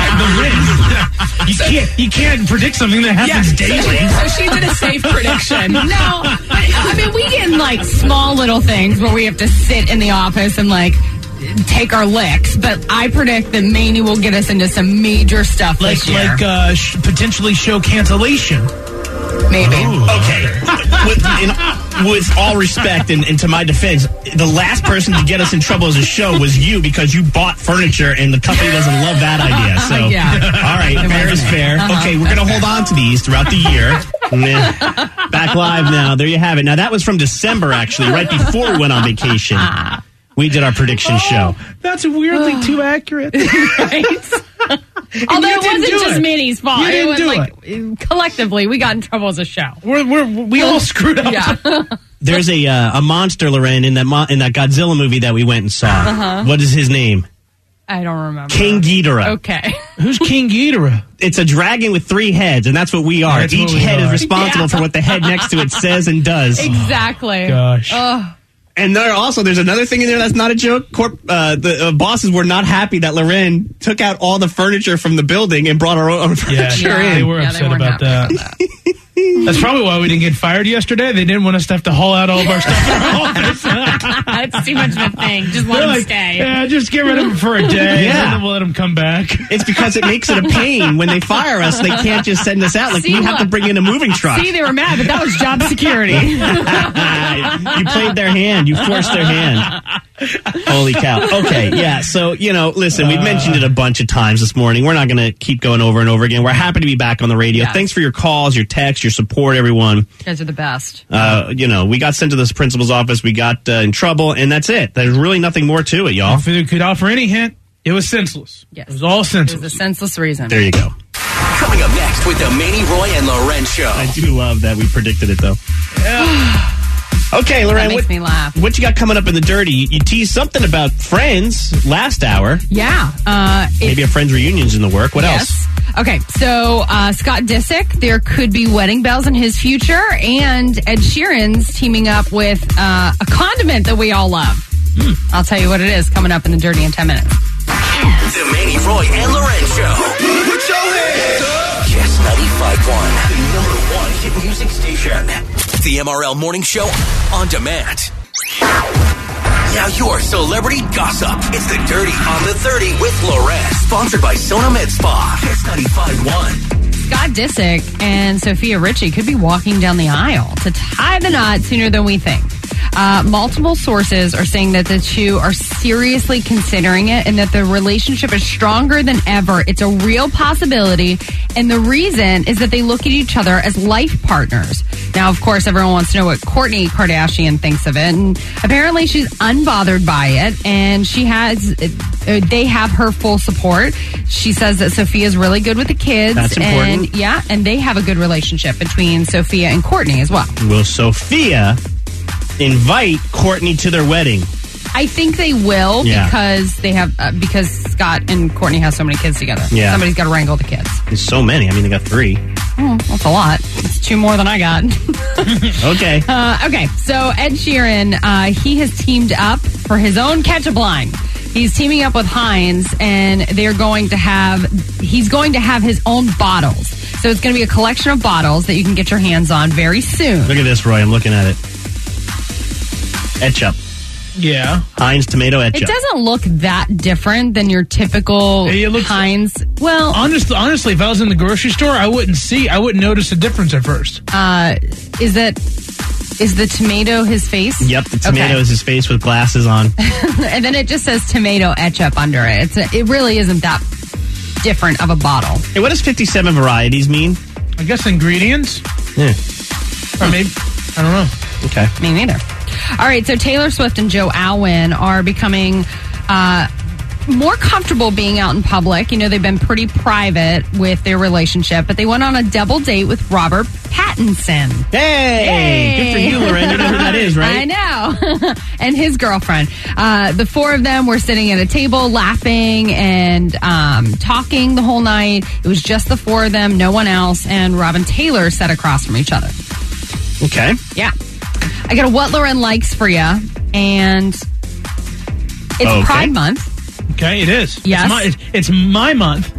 Loren. You can't, you can't predict something that happens Yeah, daily. So, so she did a safe prediction. No, but I mean, we get in like small little things where we have to sit in the office and like take our licks. But I predict that Maney will get us into some major stuff Like, this year. like uh, sh- potentially show cancellation. Maybe. Okay. with, in, with all respect, and, and to my defense, the last person to get us in trouble as a show was you, because you bought furniture and the company doesn't love that idea. So, Yeah. all right, fair is fair. Uh-huh. Okay, we're going to hold on to these throughout the year. Meh. Back live now. There you have it. Now, that was from December, actually, right before we went on vacation. We did our prediction show. That's weirdly too accurate. Right? Although you it didn't wasn't do just it. Manny's fault. You it didn't was do like collectively we got in trouble as a show. We're, we're, we all screwed up. Yeah. There's a uh, a monster, Loren, in that mo- in that Godzilla movie that we went and saw. Uh-huh. What is his name? I don't remember. King Ghidorah. Okay. Who's King Ghidorah? It's a dragon with three heads, and that's what we are. That's Each what we head are. is responsible Yeah. for what the head next to it says and does. Exactly. Gosh. Ugh. And there also, there's another thing in there that's not a joke. Corp, uh, the uh, bosses were not happy that Loren took out all the furniture from the building and brought our own Yeah, furniture Yeah. in. they were Yeah, they upset weren't about happy that. about that. That's probably why we didn't get fired yesterday. They didn't want us to have to haul out all of our stuff in our office. It's too much of a thing. Just let They're him like, stay. yeah, just get rid of them for a day. Yeah. And then we'll let them come back. It's because it makes it a pain when they fire us. They can't just send us out. Like, See, we have to look. bring in a moving truck. See, they were mad, but that was job security. You played their hand. You forced their hand. Holy cow. Okay, yeah. So, you know, listen, we've mentioned it a bunch of times this morning. We're not going to keep going over and over again. We're happy to be back on the radio. Yes. Thanks for your calls, your texts, your support, everyone. You guys are the best. Uh, you know, we got sent to this principal's office. We got uh, in trouble, and that's it. There's really nothing more to it, y'all. If we could offer any hint, it was senseless. Yes. It was all It senseless. was a senseless reason. There you go. Coming up next with the Manny, Roy, and Loren Show. I do love that we predicted it, though. Okay, Lorraine, That makes what, me laugh. what you got coming up in the dirty? You, you teased something about Friends last hour. Yeah. Uh, it- Maybe a Friends reunion's in the work. What yes. else? Okay, so uh, Scott Disick, there could be wedding bells in his future, and Ed Sheeran's teaming up with uh, a condiment that we all love. Hmm. I'll tell you what it is coming up in the dirty in ten minutes. The Manny, Roy, and Loren Show. Put your hands up. Kiss ninety-five point one, the number one hit music station. The M R L Morning Show on demand. Now your celebrity gossip. It's the Dirty on the thirty with Loren. Sponsored by Sona Med Spa. Kiss ninety-five point one. Scott Disick and Sophia Richie could be walking down the aisle to tie the knot sooner than we think. Uh, multiple sources are saying that the two are seriously considering it and that the relationship is stronger than ever. It's a real possibility. And the reason is that they look at each other as life partners. Now, of course, everyone wants to know what Kourtney Kardashian thinks of it. And apparently she's unbothered by it. And she has, uh, they have her full support. She says that Sophia's really good with the kids. That's important. And yeah, and they have a good relationship between Sophia and Kourtney as well. Will Sophia invite Kourtney to their wedding? I think they will Yeah. because they have uh, because Scott and Kourtney have so many kids together. Yeah. Somebody's got to wrangle the kids. There's so many. I mean, they got three. Oh, that's a lot. It's two more than I got. Okay. Uh, okay, so Ed Sheeran, uh, he has teamed up for his own ketchup line. He's teaming up with Heinz, and they're going to have, he's going to have his own bottles. So it's going to be a collection of bottles that you can get your hands on very soon. Look at this, Roy. I'm looking at it. Etchup. Yeah. Heinz tomato It etchup. doesn't look that different than your typical Hey, it looks- Heinz. Well, Honestly, honestly, if I was in the grocery store, I wouldn't see, I wouldn't notice a difference at first. uh, is it Is the tomato his face? Yep, the tomato Okay. is his face with glasses on. And then it just says tomato etch up under it. It's a, it really isn't that different of a bottle. Hey, what does fifty-seven varieties mean? I guess ingredients. Yeah. Or maybe, I don't know. Okay. Me neither. All right, so Taylor Swift and Joe Alwyn are becoming uh, more comfortable being out in public. You know, they've been pretty private with their relationship, but they went on a double date with Robert Pattinson. Hey! Yay! Good for you, Lorraine. You know who that is, right? I know. And his girlfriend. Uh, the four of them were sitting at a table laughing and um, talking the whole night. It was just the four of them, no one else, and Rob and Taylor sat across from each other. Okay. Yeah. I got a What Lauren Likes for you, and it's Okay. Pride Month. Okay, it is. Yes. It's my, it's, it's my month.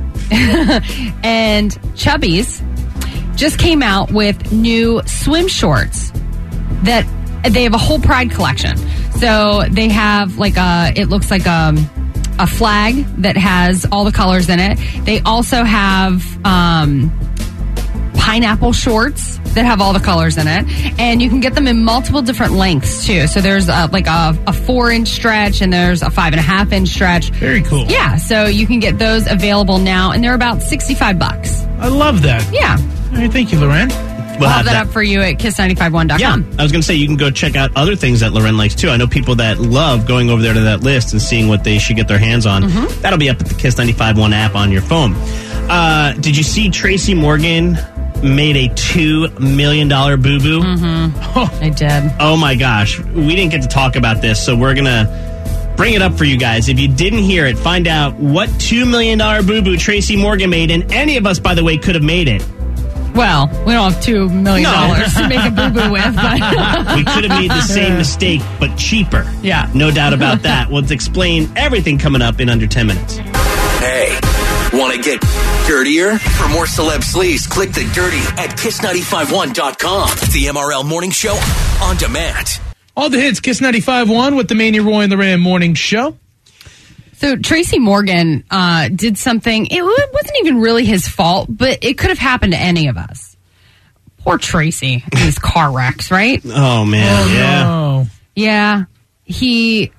And Chubbies just came out with new swim shorts that they have a whole Pride collection. So they have like a, it looks like a, a flag that has all the colors in it. They also have um, pineapple shorts that have all the colors in it. And you can get them in multiple different lengths too. So there's a, like a, a four inch stretch and there's a five and a half inch stretch. Very cool. Yeah. So you can get those available now and they're about sixty-five bucks. I love that. Yeah. Hey, thank you, Loren. We'll I'll have that, up for you at kiss nine five one dot com. Yeah, I was going to say you can go check out other things that Loren likes too. I know people that love going over there to that list and seeing what they should get their hands on. Mm-hmm. That'll be up at the Kiss ninety-five point one app on your phone. Uh, did you see Tracy Morgan made a two million dollars boo-boo? Mm-hmm. I did. Oh my gosh. We didn't get to talk about this, so we're going to bring it up for you guys. If you didn't hear it, find out what two million dollars boo-boo Tracy Morgan made, and any of us, by the way, could have made it. Well, we don't have two million dollars No. to make a boo-boo with. But We could have made the same mistake, but cheaper. Yeah. No doubt about that. We'll explain everything coming up in under ten minutes. Hey, want to get dirtier? For more celeb sleaze, click the dirty at kiss nine five one dot com. The M R L Morning Show on demand. All the hits, Kiss ninety-five point one with the Manny Roy and Loren Morning Show. So Tracy Morgan uh, did something. It wa- wasn't even really his fault, but it could have happened to any of us. Poor Tracy, these car wrecks, right? Oh, man. Oh, yeah. no. Yeah. He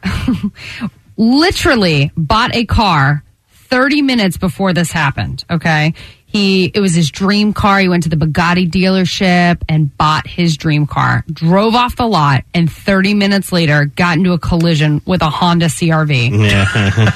literally bought a car thirty minutes before this happened, okay? He It was his dream car. He went to the Bugatti dealership and bought his dream car, drove off the lot, and thirty minutes later got into a collision with a Honda C R V. Yeah.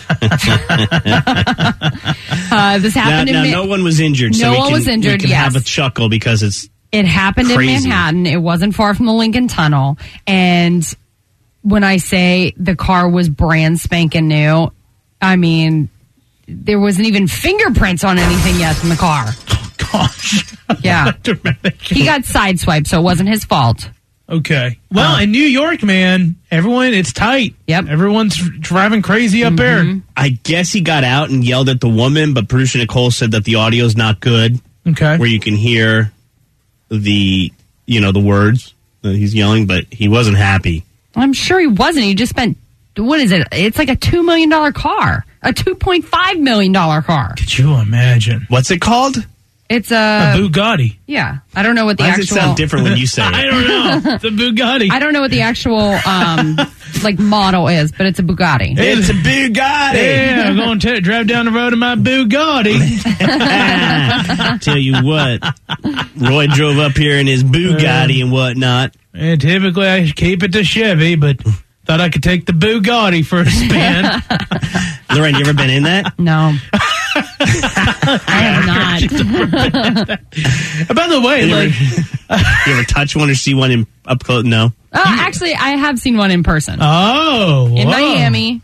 Uh, this now, happened now in no one was injured. No so we one can, was injured, We can yes. have a chuckle because it's It happened crazy. in Manhattan. It wasn't far from the Lincoln Tunnel. And when I say the car was brand spanking new, I mean, there wasn't even fingerprints on anything yet in the car. Gosh. Yeah. He got sideswiped, so it wasn't his fault. Okay. Well, Uh, in New York, man, everyone, it's tight. Yep. Everyone's driving crazy up there. I guess he got out and yelled at the woman, but producer Nicole said that the audio's not good. Okay. Where you can hear the, you know, the words that he's yelling, but he wasn't happy. I'm sure he wasn't. He just spent, what is it? It's like a two million dollars car, a two point five million dollars car. Could you imagine? What's it called? It's a, A Bugatti. yeah. I don't know what the Why actual. does it sound different when you say it? I don't know. The Bugatti. I don't know what the actual um like model is, but it's a Bugatti. It's a Bugatti. Yeah, I'm going to drive down the road in my Bugatti. Tell you what, Roy drove up here in his Bugatti and whatnot. And typically I keep it to Chevy, but thought I could take the Bugatti for a spin. Lorraine, you ever been in that? No. I have not. By the way, You like, ever, you ever touch one or see one in, up close? No. Oh, actually, I have seen one in person. oh, in whoa. Miami.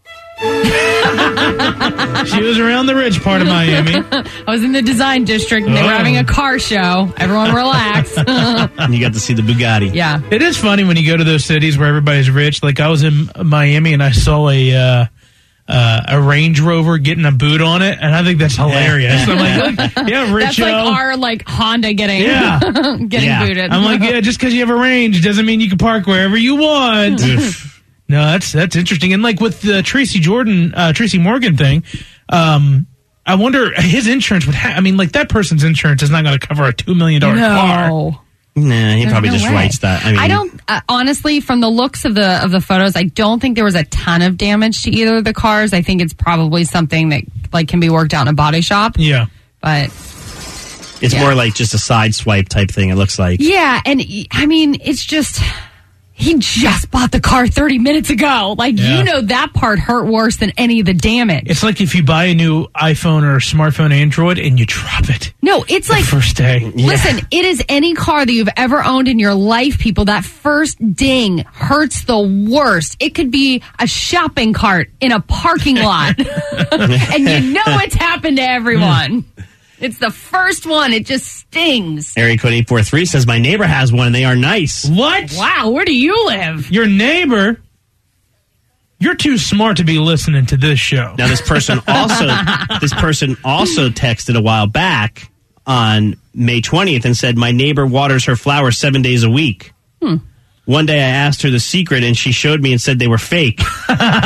She was around the rich part of Miami. I was in the design district and they were Oh. having a car show. Everyone relax. And you got to see the Bugatti. Yeah. It is funny when you go to those cities where everybody's rich. Like I was in Miami and I saw a uh, uh, a Range Rover getting a boot on it, and I think that's hilarious. I'm like, look, yeah, Richo. That's like our like Honda getting Yeah. getting Yeah. booted. I'm like, yeah, just because you have a Range doesn't mean you can park wherever you want. No, that's that's interesting. And like with the Tracy Jordan, uh, Tracy Morgan thing, um, I wonder his insurance would. Ha- I mean, like that person's insurance is not going to cover a two million dollar car. no. Nah, he There's probably no just way. writes that. I mean, I don't uh, honestly, from the looks of the of the photos, I don't think there was a ton of damage to either of the cars. I think it's probably something that like can be worked out in a body shop. Yeah, but it's yeah. more like just a side swipe type thing. It looks like. yeah, and I mean, it's just. He just bought the car thirty minutes ago. Like, Yeah. you know that part hurt worse than any of the damage. It's like if you buy a new iPhone or smartphone Android and you drop it. No, it's the like... first day. Listen, it is any car that you've ever owned in your life, people. That first ding hurts the worst. It could be a shopping cart in a parking lot. And you know it's happened to everyone. It's the first one. It just stings. Area code eight four three says, my neighbor has one and they are nice. What? Wow, where do you live? Your neighbor? You're too smart to be listening to this show. Now, this person also this person also texted a while back on May twentieth and said, my neighbor waters her flowers seven days a week. Hmm. One day I asked her the secret and she showed me and said they were fake. She's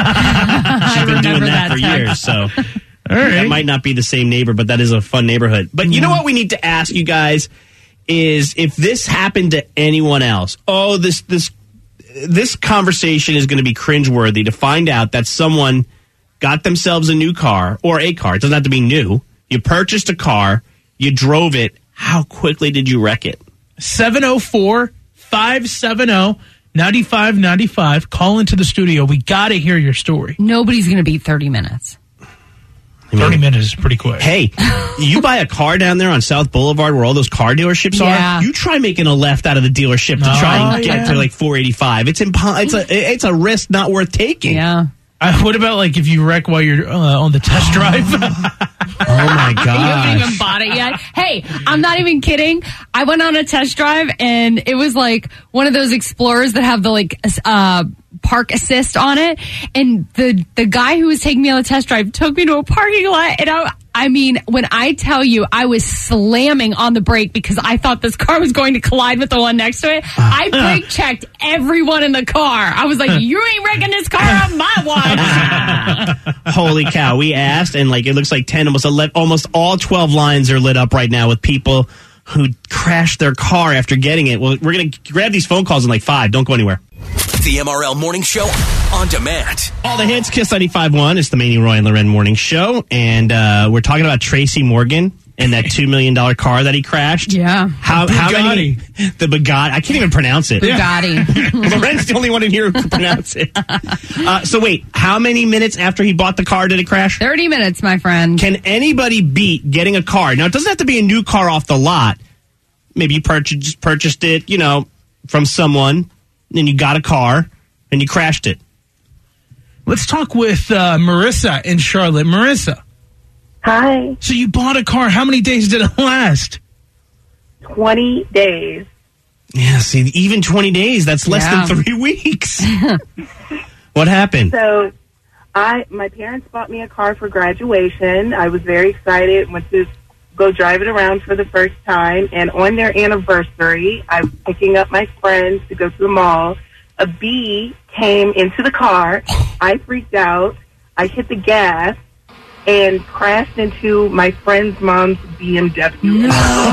been doing that, that for text. years, so... All right. That might not be the same neighbor, but that is a fun neighborhood. But you know what we need to ask you guys is if this happened to anyone else. Oh, this this this conversation is going to be cringeworthy to find out that someone got themselves a new car or a car. It doesn't have to be new. You purchased a car, you drove it. How quickly did you wreck it? seven oh four, five seven oh, nine five nine five. Call into the studio. We got to hear your story. Nobody's going to beat thirty minutes. thirty minutes is pretty quick. Hey, you buy a car down there on South Boulevard where all those car dealerships Yeah. are. You try making a left out of the dealership to Oh, try and get yeah. to like four eighty-five. It's impo- It's a it's a risk not worth taking. Yeah. Uh, what about like if you wreck while you're uh, on the test drive? Oh my You haven't even gosh. bought it yet. Hey, I'm not even kidding. I went on a test drive and it was like one of those Explorers that have the like uh park assist on it. And the the guy who was taking me on the test drive took me to a parking lot. And I, I mean, when I tell you I was slamming on the brake because I thought this car was going to collide with the one next to it, I brake checked everyone in the car. I was like, you ain't wrecking this car on my watch. Holy cow. We asked and like it looks like ten, almost eleven, almost all twelve lines are lit up right now with people who crashed their car after getting it. Well, we're going to grab these phone calls in like five. Don't go anywhere. The M R L Morning Show on demand. All the hits, Kiss ninety-five point one. It's the Manny, Roy, and Loren Morning Show. And uh, we're talking about Tracy Morgan and that two million dollars car that he crashed. Yeah. How, how many? The Bugatti. I can't even pronounce it. Bugatti. Loren's the only one in here who can pronounce it. Uh, so wait, how many minutes after he bought the car did it crash? thirty minutes, my friend. Can anybody beat getting a car? Now, it doesn't have to be a new car off the lot. Maybe you purchased, purchased it, you know, from someone, and you got a car, and you crashed it. Let's talk with uh, Marissa in Charlotte. Marissa. Hi. So you bought a car. How many days did it last? twenty days. Yeah, see, even twenty days, that's less Yeah. than three weeks. What happened? So, I my parents bought me a car for graduation. I was very excited. Went to go drive it around for the first time. And on their anniversary, I was picking up my friends to go to the mall. A bee came into the car. I freaked out. I hit the gas and crashed into my friend's mom's B M W.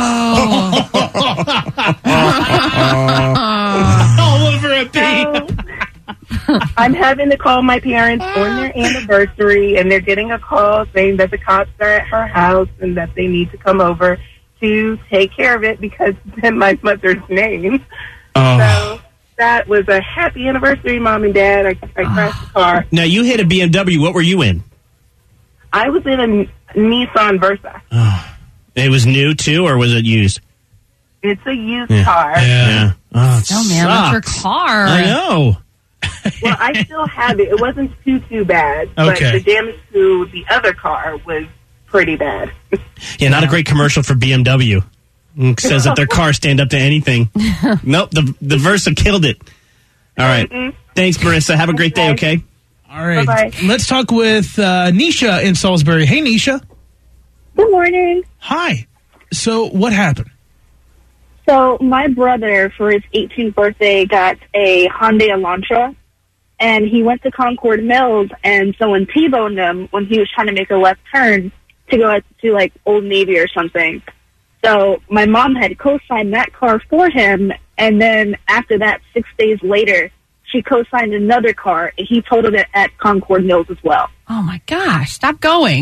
All over a bee. I'm having to call my parents on their anniversary, and they're getting a call saying that the cops are at her house and that they need to come over to take care of it because it's in my mother's name. Oh. So that was a happy anniversary, Mom and Dad. I, I crashed the car. Now, you hit a B M W. What were you in? I was in a Nissan Versa. It was new, too, or was it used? It's a used Yeah. car. Yeah. Oh, it Oh, man, that's your sucks. car. I know. Well, I still have it. It wasn't too, too bad. Okay. But the damage to the other car was pretty bad. Yeah, not a great commercial for B M W. It says that their cars stand up to anything. Nope, the the Versa killed it. All right. Mm-mm. Thanks, Marissa. Have a great day, okay? All right. Bye-bye. Let's talk with uh, Nisha in Salisbury. Hey, Nisha. Good morning. Hi. So what happened? So my brother, for his eighteenth birthday, got a Hyundai Elantra, and he went to Concord Mills, and someone T-boned him when he was trying to make a left turn to go to, like, Old Navy or something. So my mom had co-signed that car for him, and then after that, six days later, she co-signed another car, and he totaled it at Concord Mills as well. Oh, my gosh. Stop going.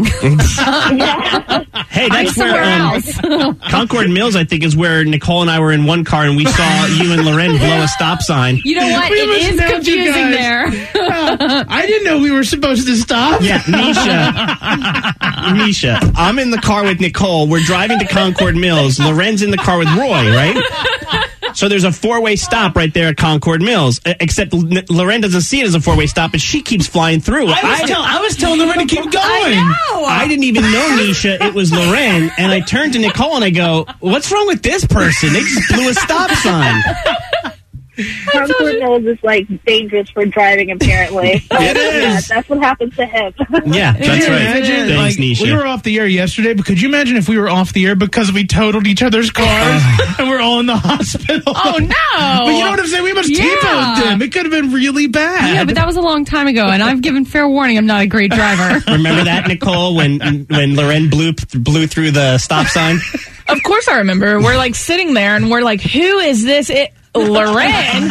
Hey, that's where um, Concord Mills, I think, is where Nicole and I were in one car, and we saw you and Loren blow a stop sign. You know what? We It must is know you confusing guys. there. Uh, I didn't know we were supposed to stop. Yeah, Nisha. Nisha, I'm in the car with Nicole. We're driving to Concord Mills. Loren's in the car with Roy, right? So there's a four-way stop right there at Concord Mills. Uh, Except L- Loren doesn't see it as a four-way stop, and she keeps flying through. I was, tell, I was telling Loren to keep going. I know. I didn't even know, Nisha, it was Loren. And I turned to Nicole and I go, what's wrong with this person? They just blew a stop sign. Concord Mills is like dangerous for driving, apparently. So, It is. yeah, that's what happens to him. Yeah, Could that's you right. imagine, Thanks, like, Nisha. we were off the air yesterday, but could you imagine if we were off the air because we totaled each other's cars and we're all in the hospital? Oh, no. But you know what I'm saying? We must Yeah. T-boned them. It could have been really bad. Yeah, but that was a long time ago, and I've given fair warning I'm not a great driver. Remember that, Nicole, when when Loren blew blew through the stop sign? Of course I remember. We're like sitting there and we're like, who is this? It Loren.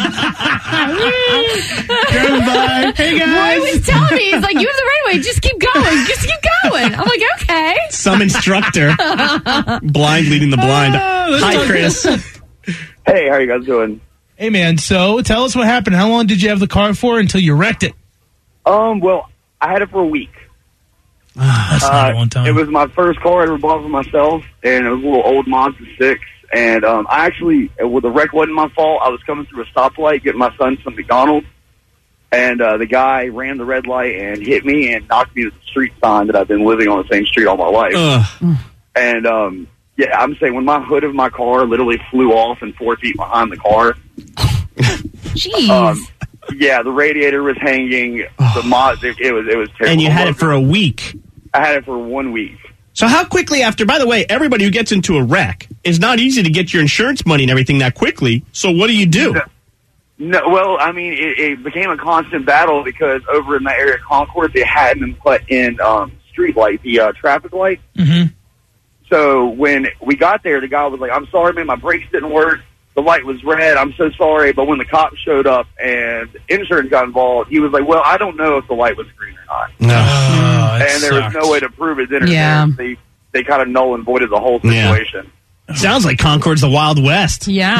Driving by. Hey, guys. Roy was telling me, he's like, you have the right way. Just keep going. Just keep going. I'm like, okay. Some instructor. Blind leading the blind. Uh, let's Hi, talk- Chris. Hey, how are you guys doing? Hey, man, so tell us what happened. How long did you have the car for until you wrecked it? Um, well, I had it for a week. That's not Uh, one time. It was my first car I ever bought for myself, and it was a little old Mazda six. And um, I actually, well, the wreck wasn't my fault. I was coming through a stoplight getting my son some McDonald's, and uh, the guy ran the red light and hit me and knocked me to the street sign that I've been living on the same street all my life. Ugh. And um, yeah, I'm saying when my hood of my car literally flew off and four feet behind the car. Jeez. Um, yeah, the radiator was hanging. The mod, it, it was it was terrible. And you had it for a week. I had it for one week. So how quickly after, by the way, everybody who gets into a wreck, it's not easy to get your insurance money and everything that quickly. So what do you do? No, no well, I mean, it, it became a constant battle because over in the area of Concord, they hadn't been put in um, street light, the uh, traffic light. Mm-hmm. So when we got there, the guy was like, I'm sorry, man, my brakes didn't work. The light was red. I'm so sorry. But when the cops showed up and insurance got involved, he was like, well, I don't know if the light was green or not. No. Oh, that and there was sucks. no way to prove his interference. Yeah. They, they kind of null and voided the whole Yeah. situation. Sounds like Concord's the Wild West. Yeah.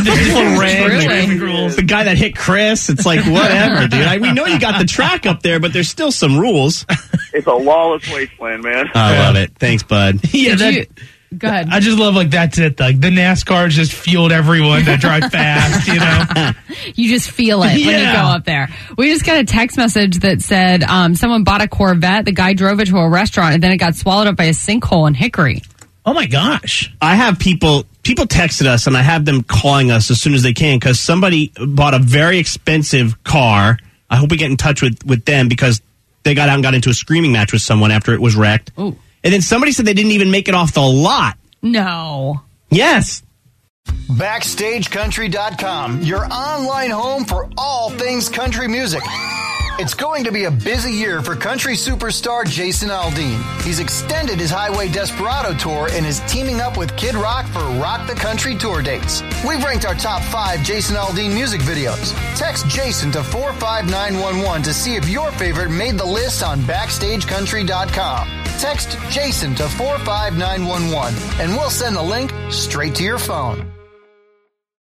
Really? The guy that hit Chris, it's like, whatever, dude. I, we know you got the track up there, but there's still some rules. It's a lawless wasteland, man. I love it. Thanks, bud. Yeah, Did that, you- Go ahead. I just love, like, that's it. Like, the NASCAR just fueled everyone to drive fast, you know? You just feel it when you Yeah. go up there. We just got a text message that said um, someone bought a Corvette. The guy drove it to a restaurant, and then it got swallowed up by a sinkhole in Hickory. Oh, my gosh. I have people, people texted us, and I have them calling us as soon as they can because somebody bought a very expensive car. I hope we get in touch with, with them because they got out and got into a screaming match with someone after it was wrecked. Ooh. And then somebody said they didn't even make it off the lot. No. Yes. Backstage Country dot com, your online home for all things country music. It's going to be a busy year for country superstar Jason Aldean. He's extended his Highway Desperado tour and is teaming up with Kid Rock for Rock the Country tour dates. We've ranked our top five Jason Aldean music videos. Text Jason to four five nine one one to see if your favorite made the list on Backstage Country dot com. Text Jason to four five nine one one and we'll send the link straight to your phone.